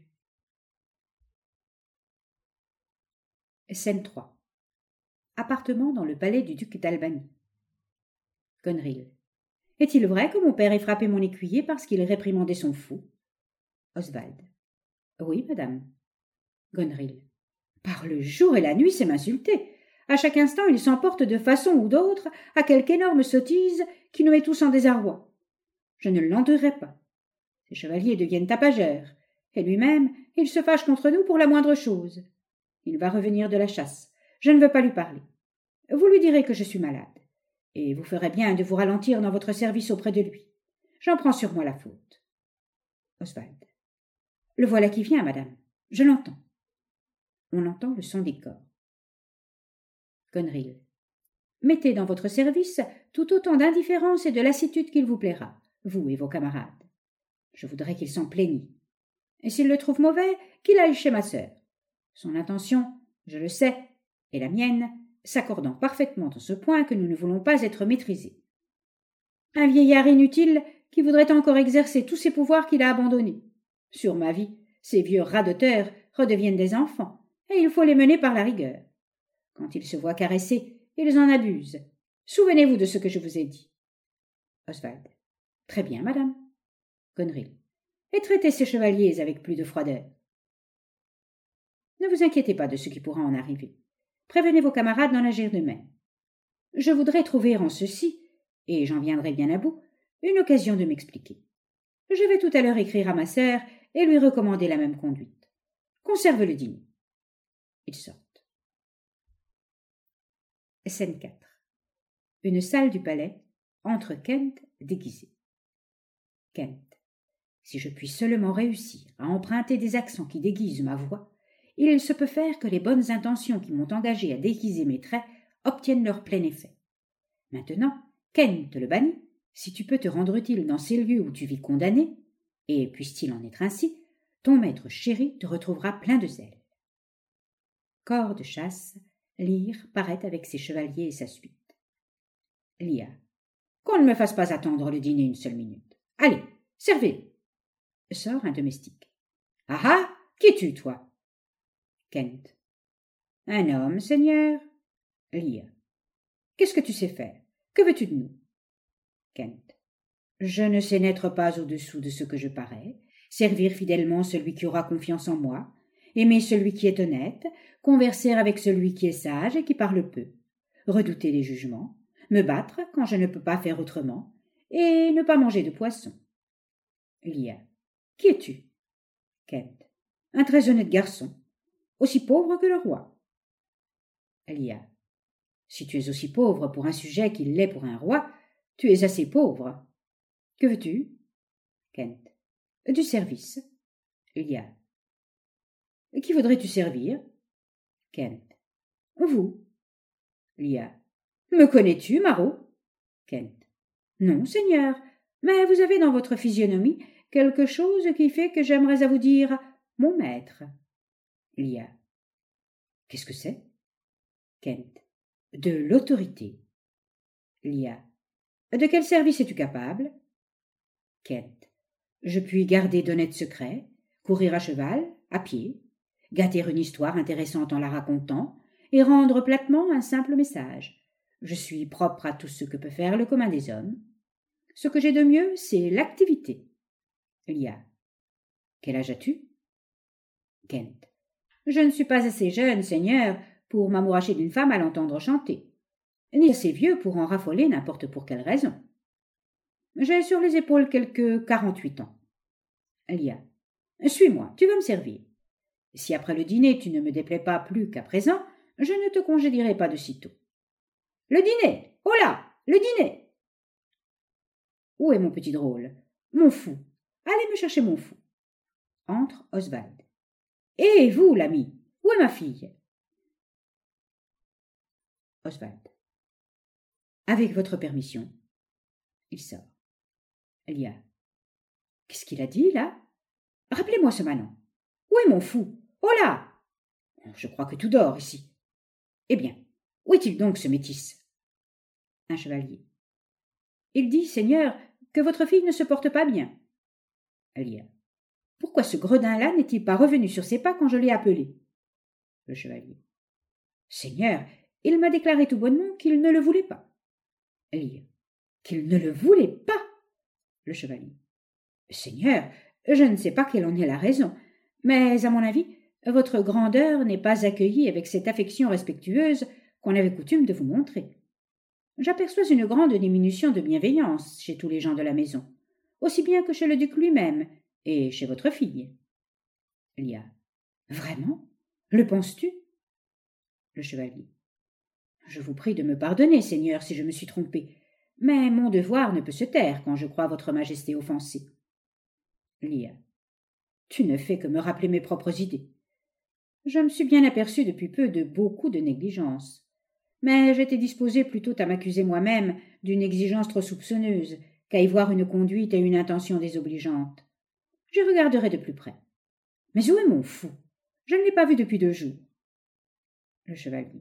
Scène 3. Appartement dans le palais du duc d'Albanie. Goneril. Est-il vrai que mon père ait frappé mon écuyer parce qu'il réprimandait son fou? Oswald. Oui, madame. Goneril. Par le jour et la nuit, c'est m'insulter. À chaque instant, il s'emporte de façon ou d'autre à quelque énorme sottise qui nous met tous en désarroi. Je ne l'endurerai pas. Ces chevaliers deviennent tapageurs, et lui-même, il se fâche contre nous pour la moindre chose. Il va revenir de la chasse. Je ne veux pas lui parler. Vous lui direz que je suis malade, et vous ferez bien de vous ralentir dans votre service auprès de lui. J'en prends sur moi la faute. Oswald. Le voilà qui vient, madame. Je l'entends. On entend le son des corps. Goneril. Mettez dans votre service tout autant d'indifférence et de lassitude qu'il vous plaira, vous et vos camarades. Je voudrais qu'il s'en plaignît. Et s'il le trouve mauvais, qu'il aille chez ma sœur. Son intention, je le sais, et la mienne, s'accordant parfaitement en ce point que nous ne voulons pas être maîtrisés. Un vieillard inutile qui voudrait encore exercer tous ses pouvoirs qu'il a abandonnés. Sur ma vie, ces vieux radoteurs redeviennent des enfants, et il faut les mener par la rigueur. Quand ils se voient caresser, ils en abusent. Souvenez-vous de ce que je vous ai dit. Oswald. Très bien, madame. Goneril. Et traitez ces chevaliers avec plus de froideur. Ne vous inquiétez pas de ce qui pourra en arriver. Prévenez vos camarades d'en agir de même. Je voudrais trouver en ceci, et j'en viendrai bien à bout, une occasion de m'expliquer. Je vais tout à l'heure écrire à ma sœur et lui recommander la même conduite. Conserve le dîner. Ils sortent. Scène 4. Une salle du palais, entre Kent déguisé. Kent. Si je puis seulement réussir à emprunter des accents qui déguisent ma voix, il se peut faire que les bonnes intentions qui m'ont engagé à déguiser mes traits obtiennent leur plein effet. Maintenant, Kent le banni, si tu peux te rendre utile dans ces lieux où tu vis condamné, et puisse-t-il en être ainsi, ton maître chéri te retrouvera plein de zèle. Corps de chasse, Lear paraît avec ses chevaliers et sa suite. Lear. Qu'on ne me fasse pas attendre le dîner une seule minute. Allez, servez. Sort un domestique. Ah ah, qui es-tu, toi? Kent. Un homme, seigneur. Lear. Qu'est-ce que tu sais faire? Que veux-tu de nous? Kent. Je ne sais n'être pas au-dessous de ce que je parais, servir fidèlement celui qui aura confiance en moi, aimer celui qui est honnête, converser avec celui qui est sage et qui parle peu, redouter les jugements, me battre quand je ne peux pas faire autrement, et ne pas manger de poisson. Lear. Qui es-tu? Kent. Un très honnête garçon, aussi pauvre que le roi. Lear. Si tu es aussi pauvre pour un sujet qu'il l'est pour un roi, tu es assez pauvre. Que veux-tu? Kent. Du service. Lear. Qui voudrais-tu servir? Kent. Vous. Lear. Me connais-tu, Marot? Kent. Non, seigneur, mais vous avez dans votre physionomie quelque chose qui fait que j'aimerais à vous dire mon maître. Lear. Qu'est-ce que c'est? Kent. De l'autorité. Lear. De quel service es-tu capable? Kent. Je puis garder d'honnêtes secrets, courir à cheval, à pied, gâter une histoire intéressante en la racontant, et rendre platement un simple message. Je suis propre à tout ce que peut faire le commun des hommes. Ce que j'ai de mieux, c'est l'activité. Lear. Quel âge as-tu? Kent. Je ne suis pas assez jeune, seigneur, pour m'amouracher d'une femme à l'entendre chanter, ni assez vieux pour en raffoler n'importe pour quelle raison. J'ai sur les épaules quelque 48 ans. Lear. Suis-moi, tu vas me servir. Si après le dîner tu ne me déplais pas plus qu'à présent, je ne te congédierai pas de sitôt. Le dîner! Oh là! Le dîner! Où est mon petit drôle? Mon fou! Allez me chercher mon fou. Entre Oswald. Et vous, l'ami, où est ma fille? Oswald. Avec votre permission. Il sort. Elia. Qu'est-ce qu'il a dit, là? Rappelez-moi ce manant. Où est mon fou? Oh là! Je crois que tout dort ici. Eh bien, où est-il donc, ce métis? Un chevalier. Il dit, Seigneur, que votre fille ne se porte pas bien. Elia. Pourquoi ce gredin-là n'est-il pas revenu sur ses pas quand je l'ai appelé? Le chevalier. Seigneur, il m'a déclaré tout bonnement qu'il ne le voulait pas. Elia. Qu'il ne le voulait pas? Le chevalier. Seigneur, je ne sais pas quelle en est la raison, mais à mon avis, votre grandeur n'est pas accueillie avec cette affection respectueuse qu'on avait coutume de vous montrer. J'aperçois une grande diminution de bienveillance chez tous les gens de la maison, aussi bien que chez le duc lui-même et chez votre fille. Elia. Vraiment? Le penses-tu? Le chevalier. Je vous prie de me pardonner, Seigneur, si je me suis trompé, mais mon devoir ne peut se taire quand je crois votre majesté offensée. Elia. Tu ne fais que me rappeler mes propres idées. Je me suis bien aperçu depuis peu de beaucoup de négligence, mais j'étais disposé plutôt à m'accuser moi-même d'une exigence trop soupçonneuse qu'à y voir une conduite et une intention désobligeantes. Je regarderai de plus près. Mais où est mon fou? Je ne l'ai pas vu depuis 2 jours. Le chevalier.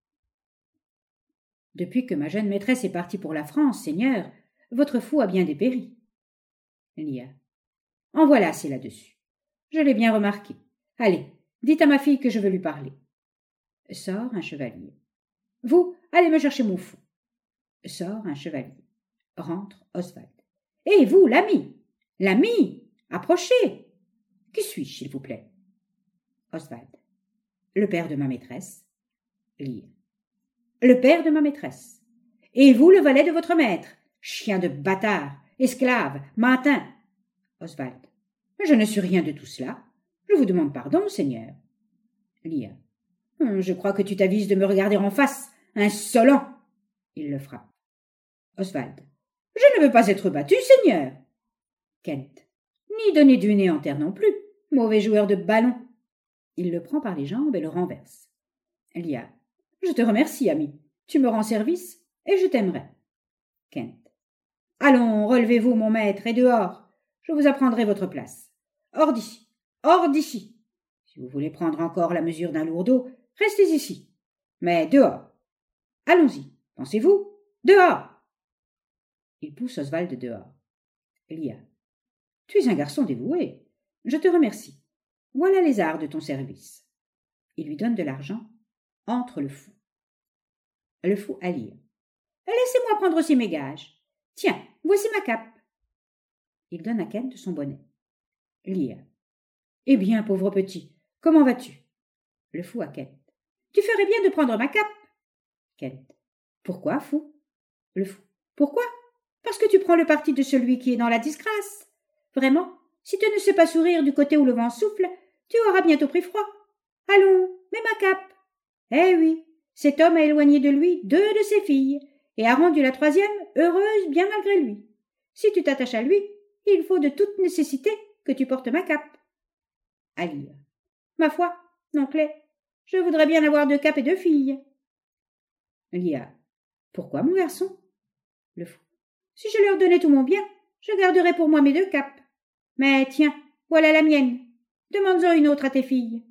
Depuis que ma jeune maîtresse est partie pour la France, Seigneur, votre fou a bien dépéri. Elia. En voilà assez là-dessus. Je l'ai bien remarqué. Allez, dites à ma fille que je veux lui parler. Sort un chevalier. Vous, allez me chercher mon fou. Sort un chevalier. Rentre Oswald. Et vous, l'ami! L'ami! Approchez! Qui suis-je, s'il vous plaît? Oswald. Le père de ma maîtresse. Lire. Le père de ma maîtresse. Et vous, le valet de votre maître, chien de bâtard, esclave, mâtin. Oswald. Je ne suis rien de tout cela. Je vous demande pardon, Seigneur. Lia. Je crois que tu t'avises de me regarder en face, insolent. Il le frappe. Oswald. Je ne veux pas être battu, Seigneur. Kent. Ni donner du nez en terre non plus. Mauvais joueur de ballon. Il le prend par les jambes et le renverse. Lia. Je te remercie, ami. Tu me rends service et je t'aimerai. Kent. Allons, relevez-vous, mon maître, et dehors. Je vous apprendrai votre place. Hors d'ici. Hors d'ici. Si vous voulez prendre encore la mesure d'un lourdeau, restez ici. Mais dehors. Allons-y. Pensez-vous? Dehors. Il pousse Oswald dehors. Elia. Tu es un garçon dévoué. Je te remercie. Voilà les arts de ton service. Il lui donne de l'argent. Entre le fou. Le fou à lire. Laissez-moi prendre aussi mes gages. Tiens, voici ma cape. Il donne à Kent son bonnet. Lire. Eh bien, pauvre petit, comment vas-tu? Le fou à Kent. Tu ferais bien de prendre ma cape. Kent. Pourquoi, fou? Le fou. Pourquoi? Parce que tu prends le parti de celui qui est dans la disgrâce. Vraiment, si tu ne sais pas sourire du côté où le vent souffle, tu auras bientôt pris froid. Allons, mets ma cape. Eh oui, cet homme a éloigné de lui 2 de ses filles et a rendu la 3e heureuse bien malgré lui. Si tu t'attaches à lui, il faut de toute nécessité que tu portes ma cape. À lire. Ma foi, oncle, je voudrais bien avoir 2 capes et 2 filles. Lia. Pourquoi, mon garçon? Le fou. Si je leur donnais tout mon bien, je garderais pour moi mes 2 capes. Mais tiens, voilà la mienne. Demande-en une autre à tes filles.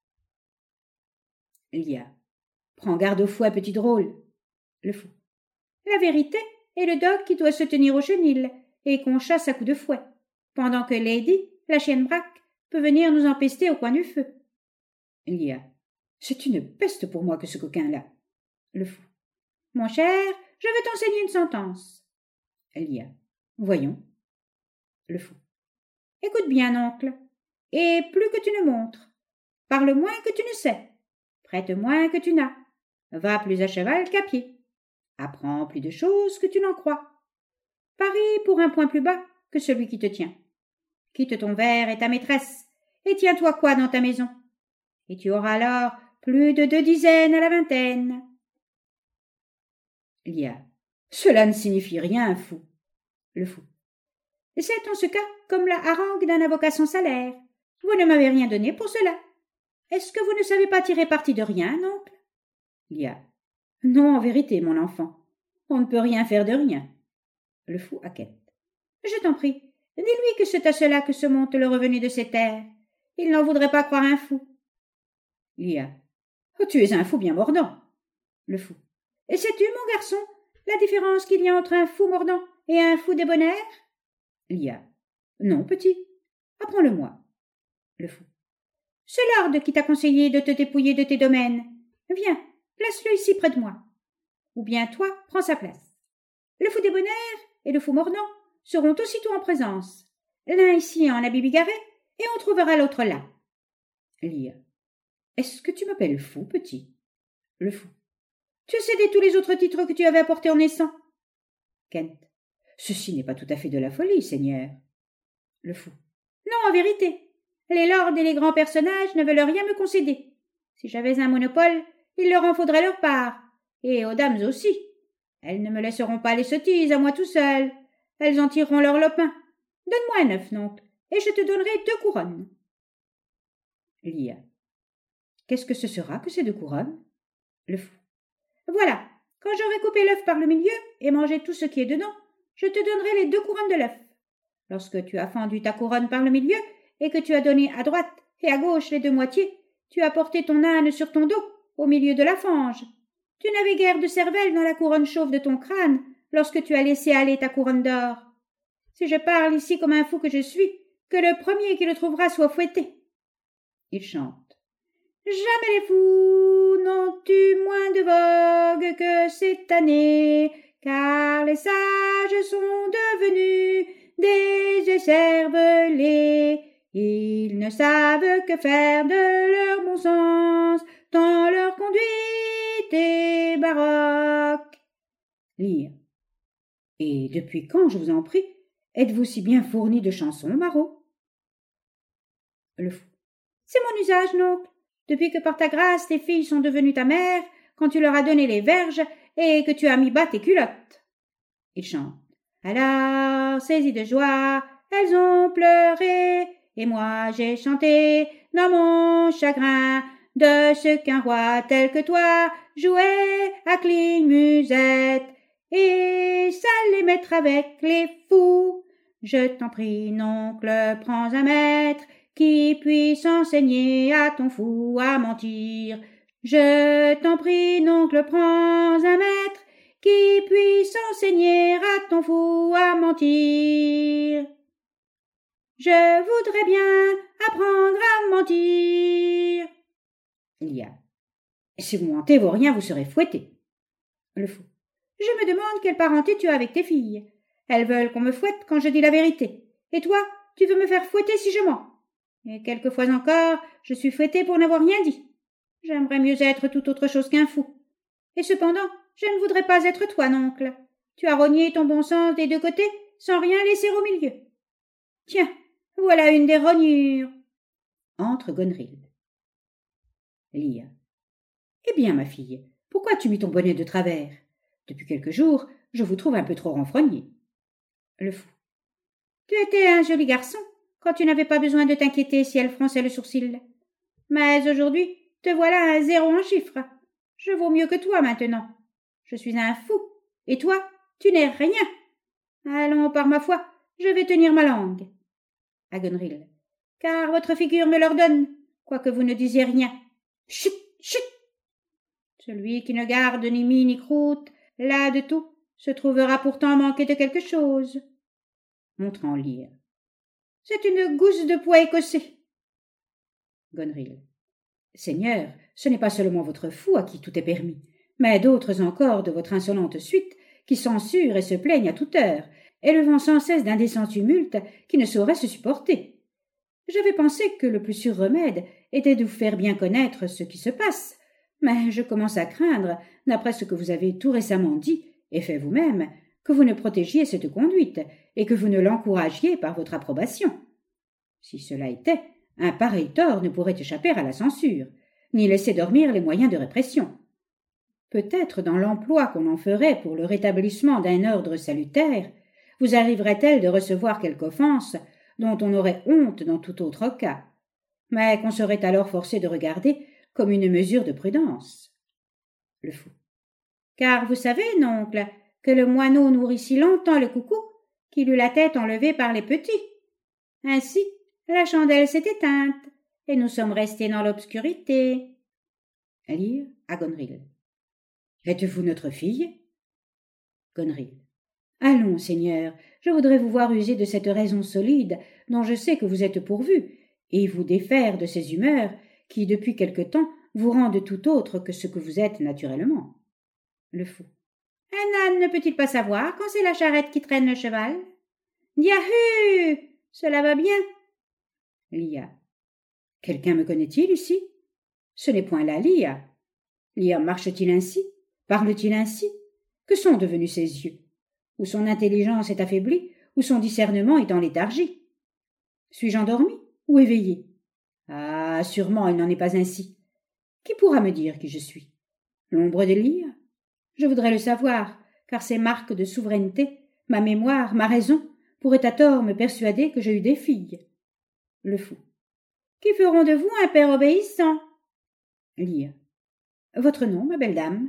Lia. Prends garde au fouet, petit drôle. Le fou. La vérité est le dogue qui doit se tenir au chenil et qu'on chasse à coups de fouet, pendant que Lady, la chienne braque, peut venir nous empester au coin du feu. Lia. C'est une peste pour moi que ce coquin-là. Le fou. Mon cher, je veux t'enseigner une sentence. Lia. Voyons. Le fou. Écoute bien, oncle, et plus que tu ne montres. Parle moins que tu ne sais. Prête moins que tu n'as. Va plus à cheval qu'à pied. Apprends plus de choses que tu n'en crois. Parie pour un point plus bas que celui qui te tient. Quitte ton verre et ta maîtresse, et tiens-toi quoi dans ta maison? et tu auras alors plus de 2 dizaines à la vingtaine. Lia. Cela ne signifie rien, fou. Le fou. C'est en ce cas comme la harangue d'un avocat sans salaire. Vous ne m'avez rien donné pour cela. Est-ce que vous ne savez pas tirer parti de rien, oncle? Lia. Non, en vérité, mon enfant. On ne peut rien faire de rien. Le fou à Kent. Je t'en prie, dis-lui que c'est à cela que se monte le revenu de ses terres. Il n'en voudrait pas croire un fou. Lia. Oh, tu es un fou bien mordant. Le fou. Et sais-tu, mon garçon, la différence qu'il y a entre un fou mordant et un fou débonnaire? Lia. Non, petit. Apprends-le-moi. Le fou. C'est Lord qui t'a conseillé de te dépouiller de tes domaines. Viens, place-le ici près de moi. Ou bien toi, prends sa place. Le fou débonnaire et le fou mordant seront aussitôt en présence. L'un ici en habit bigarré, et on trouvera l'autre là. Lia. Est-ce que tu m'appelles fou, petit? Le fou. Tu as cédé tous les autres titres que tu avais apportés en naissant. Kent. Ceci n'est pas tout à fait de la folie, Seigneur. Le fou. Non, en vérité. Les lords et les grands personnages ne veulent rien me concéder. Si j'avais un monopole, il leur en faudrait leur part. Et aux dames aussi. Elles ne me laisseront pas les sottises à moi tout seul. Elles en tireront leur lopin. Donne-moi un œuf, oncle, et je te donnerai 2 couronnes. Lia. Qu'est-ce que ce sera que ces 2 couronnes? Le fou. Voilà, quand j'aurai coupé l'œuf par le milieu et mangé tout ce qui est dedans, je te donnerai les 2 couronnes de l'œuf. Lorsque tu as fendu ta couronne par le milieu et que tu as donné à droite et à gauche les 2 moitiés, tu as porté ton âne sur ton dos, au milieu de la fange. Tu n'avais guère de cervelle dans la couronne chauve de ton crâne lorsque tu as laissé aller ta couronne d'or. Si je parle ici comme un fou que je suis, que le premier qui le trouvera soit fouetté. Il chante. Jamais les fous n'ont eu moins de vogue que cette année, car les sages sont devenus des écervelés. Ils ne savent que faire de leur bon sens, tant leur conduite est baroque. Lire. Et depuis quand, je vous en prie, êtes-vous si bien fourni de chansons, Marot? Le fou. C'est mon usage, oncle. Depuis que par ta grâce tes filles sont devenues ta mère, quand tu leur as donné les verges et que tu as mis bas tes culottes. Il chante. Alors, saisies de joie, elles ont pleuré, et moi j'ai chanté dans mon chagrin de ce qu'un roi tel que toi jouait à clin-musette, et s'allait mettre avec les fous. Je t'en prie, oncle, prends un maître qui puisse enseigner à ton fou à mentir. Je t'en prie, oncle, prends un maître qui puisse enseigner à ton fou à mentir. Je voudrais bien apprendre à mentir. Lia. Si vous mentez vos riens, vous serez fouetté. Le fou. Je me demande quelle parenté tu as avec tes filles. Elles veulent qu'on me fouette quand je dis la vérité. Et toi, tu veux me faire fouetter si je mens. Et quelquefois encore, je suis fouettée pour n'avoir rien dit. J'aimerais mieux être tout autre chose qu'un fou. Et cependant, je ne voudrais pas être toi, oncle. Tu as rogné ton bon sens des 2 côtés, sans rien laisser au milieu. Tiens, voilà une des rognures. Entre Gonril. Lia. Eh bien, ma fille, pourquoi as-tu mis ton bonnet de travers? Depuis quelques jours, je vous trouve un peu trop renfrogné. Le fou. Tu étais un joli garçon quand tu n'avais pas besoin de t'inquiéter si elle fronçait le sourcil. Mais aujourd'hui, te voilà un 0 en chiffres. Je vaux mieux que toi maintenant. Je suis un fou, et toi, tu n'es rien. Allons, par ma foi, je vais tenir ma langue. À Gonril. Car votre figure me l'ordonne, quoique vous ne disiez rien. Chut, chut. Celui qui ne garde ni mie ni croûte, là de tout, se trouvera pourtant manquer de quelque chose. Montrant Lire. C'est une gousse de pois écossais. Gonril. Seigneur, ce n'est pas seulement votre fou à qui tout est permis, mais d'autres encore de votre insolente suite qui censurent et se plaignent à toute heure, élevant sans cesse d'indécents tumultes qui ne sauraient se supporter. J'avais pensé que le plus sûr remède était de vous faire bien connaître ce qui se passe, mais je commence à craindre, d'après ce que vous avez tout récemment dit et fait vous-même, que vous ne protégiez cette conduite et que vous ne l'encouragiez par votre approbation. Si cela était, Un pareil tort ne pourrait échapper à la censure, ni laisser dormir les moyens de répression. Peut-être dans l'emploi qu'on en ferait pour le rétablissement d'un ordre salutaire, vous arriverait-elle de recevoir quelque offense dont on aurait honte dans tout autre cas, mais qu'on serait alors forcé de regarder comme une mesure de prudence. Le fou. Car vous savez, noncle, que le moineau nourrit si longtemps le coucou qu'il eut la tête enlevée par les petits. Ainsi, la chandelle s'est éteinte, et nous sommes restés dans l'obscurité. Lire à Gonril. Êtes-vous notre fille? Gonril. Allons, Seigneur, je voudrais vous voir user de cette raison solide dont je sais que vous êtes pourvu, et vous défaire de ces humeurs qui, depuis quelque temps, vous rendent tout autre que ce que vous êtes naturellement. Le fou. Un âne ne peut-il pas savoir quand c'est la charrette qui traîne le cheval? Yahoo! Cela va bien. Lia. Quelqu'un me connaît-il ici? Ce n'est point là Lia. Lia marche-t-il ainsi? Parle-t-il ainsi? Que sont devenus ses yeux? Ou son intelligence est affaiblie, ou son discernement est en léthargie? Suis-je endormi ou éveillé? Ah, sûrement il n'en est pas ainsi. Qui pourra me dire qui je suis? L'ombre de Lia? Je voudrais le savoir, car ces marques de souveraineté, ma mémoire, ma raison, pourraient à tort me persuader que j'ai eu des filles. Le fou. Qui feront de vous un père obéissant? Lia. Votre nom, ma belle dame?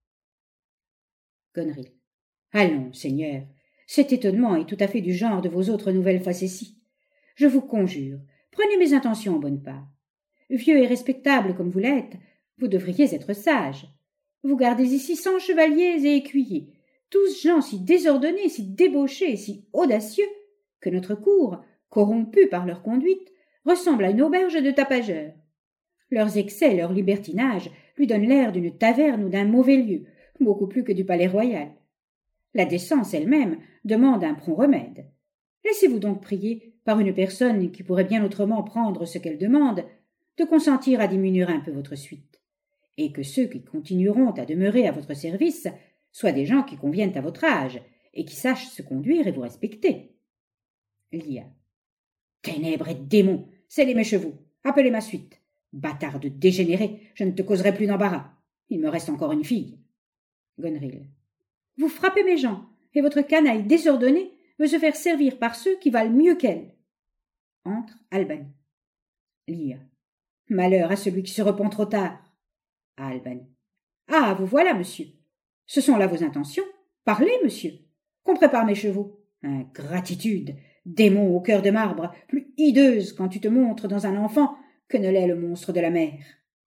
Gonril. Allons, Seigneur, cet étonnement est tout à fait du genre de vos autres nouvelles facéties. Je vous conjure, prenez mes intentions en bonne part. Vieux et respectable comme vous l'êtes, vous devriez être sage. Vous gardez ici 100 chevaliers et écuyers, tous gens si désordonnés, si débauchés, si audacieux, que notre cour, corrompue par leur conduite, ressemble à une auberge de tapageurs. Leurs excès, leur libertinage lui donnent l'air d'une taverne ou d'un mauvais lieu, beaucoup plus que du palais royal. La décence elle-même demande un prompt remède. Laissez-vous donc prier, par une personne qui pourrait bien autrement prendre ce qu'elle demande, de consentir à diminuer un peu votre suite, et que ceux qui continueront à demeurer à votre service soient des gens qui conviennent à votre âge, et qui sachent se conduire et vous respecter. Lia. Ténèbres et démons, scellez mes chevaux, appelez ma suite. Bâtard de dégénéré, je ne te causerai plus d'embarras. Il me reste encore une fille. Gonril. Vous frappez mes gens, et votre canaille désordonnée veut se faire servir par ceux qui valent mieux qu'elle. Entre Albany. Lia. Malheur à celui qui se repent trop tard. Albany. Ah, vous voilà, monsieur. Ce sont là vos intentions. Parlez, monsieur. Qu'on prépare mes chevaux. Ingratitude, démon au cœur de marbre, plus hideuse quand tu te montres dans un enfant que ne l'est le monstre de la mer.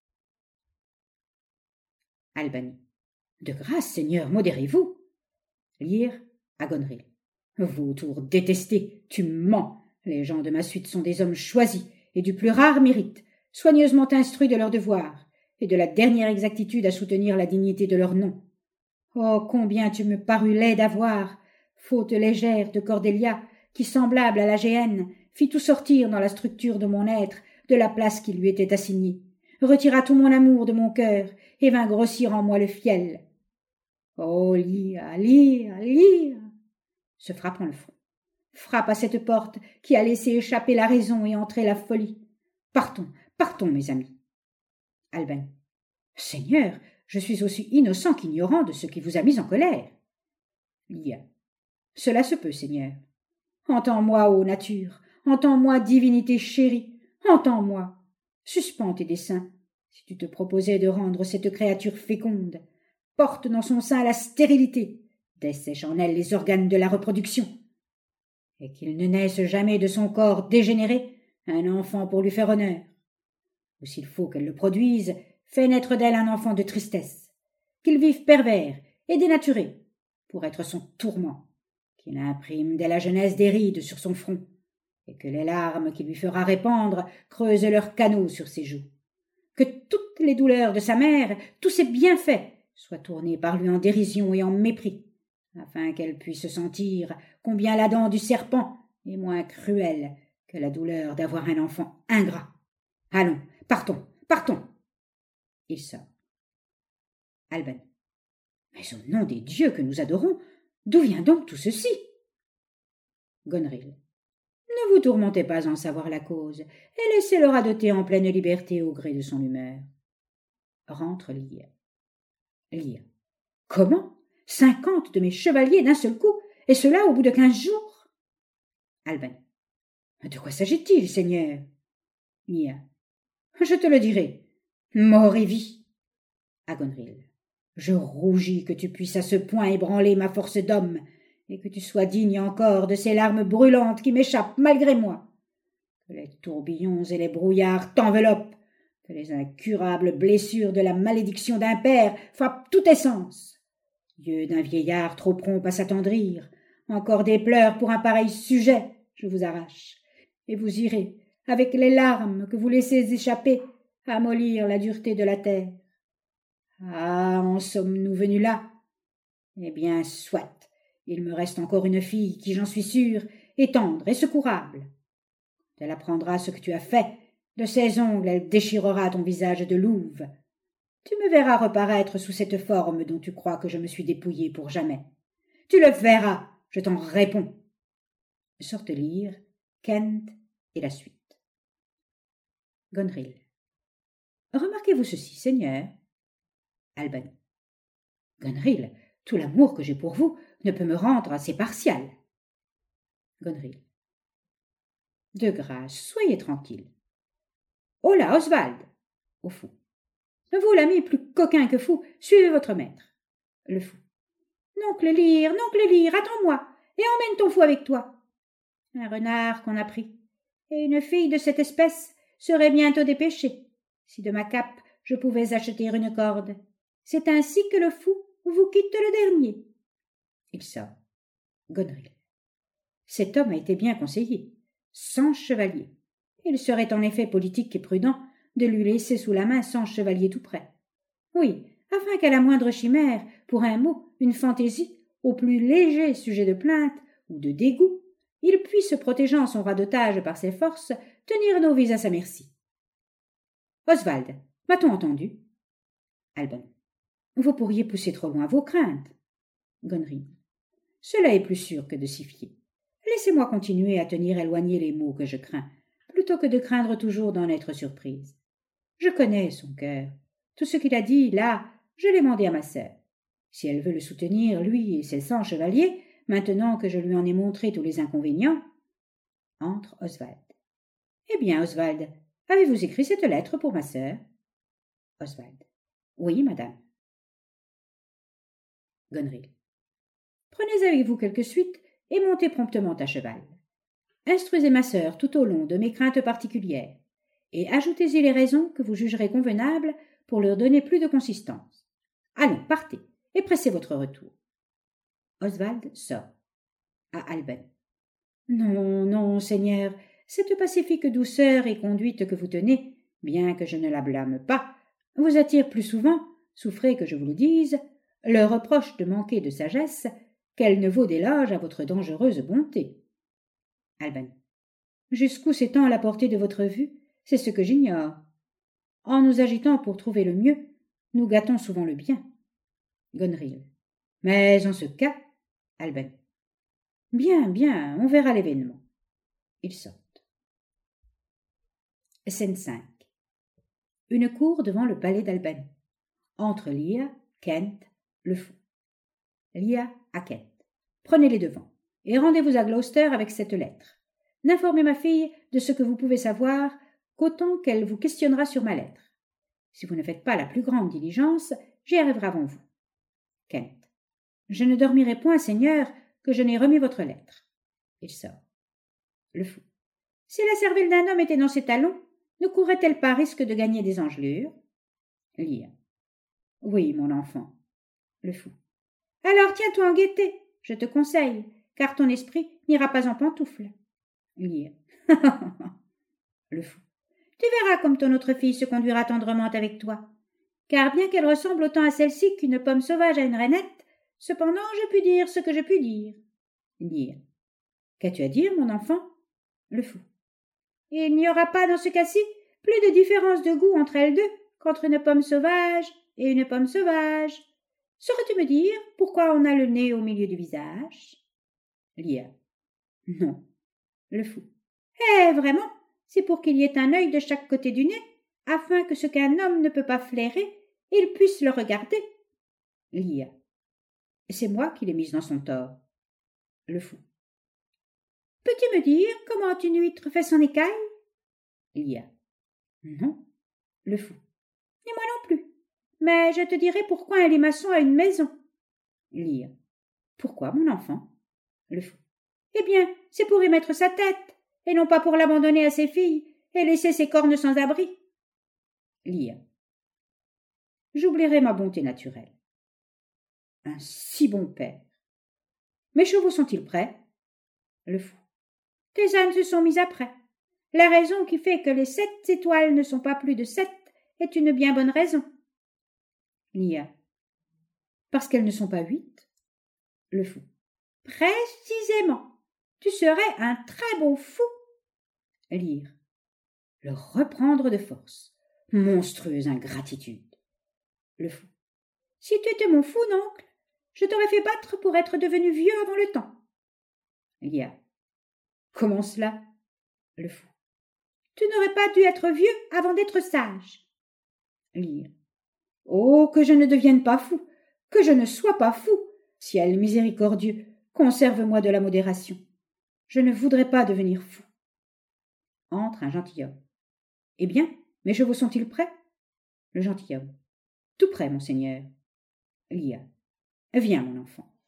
Albany. De grâce, Seigneur, modérez-vous. Lire à Gonril. Vautour détesté, tu mens. Les gens de ma suite sont des hommes choisis et du plus rare mérite, soigneusement instruits de leurs devoirs et de la dernière exactitude à soutenir la dignité de leur nom. Oh, combien tu me parus laide à voir, faute légère de Cordélia, qui, semblable à la géhenne, fit tout sortir dans la structure de mon être de la place qui lui était assignée, retira tout mon amour de mon cœur et vint grossir en moi le fiel. Oh, Lia, Lia, Lia, se frappant le front. Frappe à cette porte qui a laissé échapper la raison et entrer la folie. Partons, partons, mes amis. Albany. Seigneur, je suis aussi innocent qu'ignorant de ce qui vous a mis en colère. Lia. Cela se peut, Seigneur. Entends-moi, ô nature, entends-moi, divinité chérie, entends-moi. Suspends tes desseins, si tu te proposais de rendre cette créature féconde. Porte dans son sein la stérilité, dessèche en elle les organes de la reproduction, et qu'il ne naisse jamais de son corps dégénéré un enfant pour lui faire honneur. Ou s'il faut qu'elle le produise, fais naître d'elle un enfant de tristesse, qu'il vive pervers et dénaturé, pour être son tourment, qu'il imprime dès la jeunesse des rides sur son front, et que les larmes qu'il lui fera répandre creusent leurs canaux sur ses joues. Que toutes les douleurs de sa mère, tous ses bienfaits, soient tournés par lui en dérision et en mépris, afin qu'elle puisse sentir combien la dent du serpent est moins cruelle que la douleur d'avoir un enfant ingrat. Allons, partons, partons. Il sort. Albany. Mais au nom des dieux que nous adorons, d'où vient donc tout ceci? Gonril. Ne vous tourmentez pas à en savoir la cause, et laissez-le radoter en pleine liberté au gré de son humeur. Rentre Lyre. Lyre. Comment 50 de mes chevaliers d'un seul coup, et cela au bout de 15 jours? Alban. De quoi s'agit-il, seigneur? Lyre. Je te le dirai. Mort et vie. Agonril. Je rougis que tu puisses à ce point ébranler ma force d'homme, et que tu sois digne encore de ces larmes brûlantes qui m'échappent malgré moi. Que les tourbillons et les brouillards t'enveloppent, que les incurables blessures de la malédiction d'un père frappent tous tes sens. Yeux d'un vieillard trop prompt à s'attendrir, encore des pleurs pour un pareil sujet, je vous arrache, et vous irez, avec les larmes que vous laissez échapper, amollir la dureté de la terre. Ah, en sommes-nous venus là? Eh bien, soit, il me reste encore une fille qui, j'en suis sûre, est tendre et secourable. Elle apprendra ce que tu as fait, de ses ongles elle déchirera ton visage de louve. Tu me verras reparaître sous cette forme dont tu crois que je me suis dépouillée pour jamais. Tu le verras, je t'en réponds. Sortent lire Kent et la suite. Gonril. Remarquez-vous ceci, seigneur? Alban. Gonril, tout l'amour que j'ai pour vous ne peut me rendre assez partial. Gonril. De grâce, soyez tranquille. Oh là, Oswald. Au fou. Vous, l'ami plus coquin que fou, suivez votre maître. Le fou. N'oncle Lyre, attends-moi, et emmène ton fou avec toi. Un renard qu'on a pris, et une fille de cette espèce serait bientôt dépêchée. Si de ma cape je pouvais acheter une corde. C'est ainsi que le fou vous quitte le dernier. Il sort. Gonril. Cet homme a été bien conseillé. 100 chevaliers. Il serait en effet politique et prudent de lui laisser sous la main 100 chevaliers tout près. Oui, afin qu'à la moindre chimère, pour un mot, une fantaisie, au plus léger sujet de plainte ou de dégoût, il puisse, protégeant son radotage par ses forces, tenir nos vies à sa merci. Oswald, m'a-t-on entendu? Alban. Vous pourriez pousser trop loin vos craintes. Gonril. Cela est plus sûr que de s'y fier. Laissez-moi continuer à tenir éloignés les maux que je crains, plutôt que de craindre toujours d'en être surprise. Je connais son cœur. Tout ce qu'il a dit, là, je l'ai mandé à ma sœur. Si elle veut le soutenir, lui et ses 100 chevaliers, maintenant que je lui en ai montré tous les inconvénients. Entre Oswald. Eh bien, Oswald, avez-vous écrit cette lettre pour ma sœur? Oswald. Oui, madame. Gonril. Prenez avec vous quelques suites et montez promptement à cheval. Instruisez ma sœur tout au long de mes craintes particulières, et ajoutez-y les raisons que vous jugerez convenables pour leur donner plus de consistance. Allons, partez, et pressez votre retour. Oswald sort. À Alban. Non, non, seigneur, cette pacifique douceur et conduite que vous tenez, bien que je ne la blâme pas, vous attire plus souvent, souffrez que je vous le dise, le reproche de manquer de sagesse, qu'elle ne vaut d'éloge à votre dangereuse bonté. Alban. Jusqu'où s'étend la portée de votre vue, c'est ce que j'ignore. En nous agitant pour trouver le mieux, nous gâtons souvent le bien. Gonril. Mais en ce cas, Alban. Bien, bien, on verra l'événement. Ils sortent. Scène 5. Une cour devant le palais d'Albanie. Entre Lia, Kent, le fou. Lia à Kent. Prenez les devants, et rendez-vous à Gloucester avec cette lettre. N'informez ma fille de ce que vous pouvez savoir qu'autant qu'elle vous questionnera sur ma lettre. Si vous ne faites pas la plus grande diligence, j'y arriverai avant vous. Kent. Je ne dormirai point, seigneur, que je n'ai remis votre lettre. Il sort. Le fou. Si la cervelle d'un homme était dans ses talons, ne courrait-elle pas risque de gagner des engelures? Lire. Oui, mon enfant. Le fou. Alors tiens-toi en gaieté, je te conseille, car ton esprit n'ira pas en pantoufles. Lire. Le fou. Tu verras comme ton autre fille se conduira tendrement avec toi, car bien qu'elle ressemble autant à celle-ci qu'une pomme sauvage à une rainette, cependant je puis dire ce que je puis dire. Lire. Qu'as-tu à dire, mon enfant? Le fou. Il n'y aura pas dans ce cas-ci plus de différence de goût entre elles deux qu'entre une pomme sauvage et une pomme sauvage. Saurais-tu me dire pourquoi on a le nez au milieu du visage? Lire. Non. Le fou. Eh, vraiment, c'est pour qu'il y ait un œil de chaque côté du nez, afin que ce qu'un homme ne peut pas flairer, il puisse le regarder. Lia. C'est moi qui l'ai mise dans son tort. Le fou. Peux-tu me dire comment une huître fait son écaille? Lia. Non. Le fou. Et moi non plus. Mais je te dirai pourquoi un limaçon a une maison. Lia. Pourquoi, mon enfant? Le fou. Eh bien, c'est pour y mettre sa tête, et non pas pour l'abandonner à ses filles et laisser ses cornes sans abri. Lia. J'oublierai ma bonté naturelle. Un si bon père. Mes chevaux sont-ils prêts? Le fou. Tes ânes se sont mis après. La raison qui fait que les 7 étoiles ne sont pas plus de 7 est une bien bonne raison. Lia. Parce qu'elles ne sont pas 8? Le fou. Précisément. Tu serais un très bon fou. Lire. Le reprendre de force. Monstrueuse ingratitude. Le fou. Si tu étais mon fou, oncle, je t'aurais fait battre pour être devenu vieux avant le temps. Lia. Comment cela? Le fou. Tu n'aurais pas dû être vieux avant d'être sage. Lire. Oh, que je ne devienne pas fou, que je ne sois pas fou. Ciel miséricordieux, conserve-moi de la modération. Je ne voudrais pas devenir fou. Entre un gentilhomme. Eh bien, mes chevaux sont-ils prêts? Le gentilhomme. Tout prêt, monseigneur. Lia. Viens, mon enfant.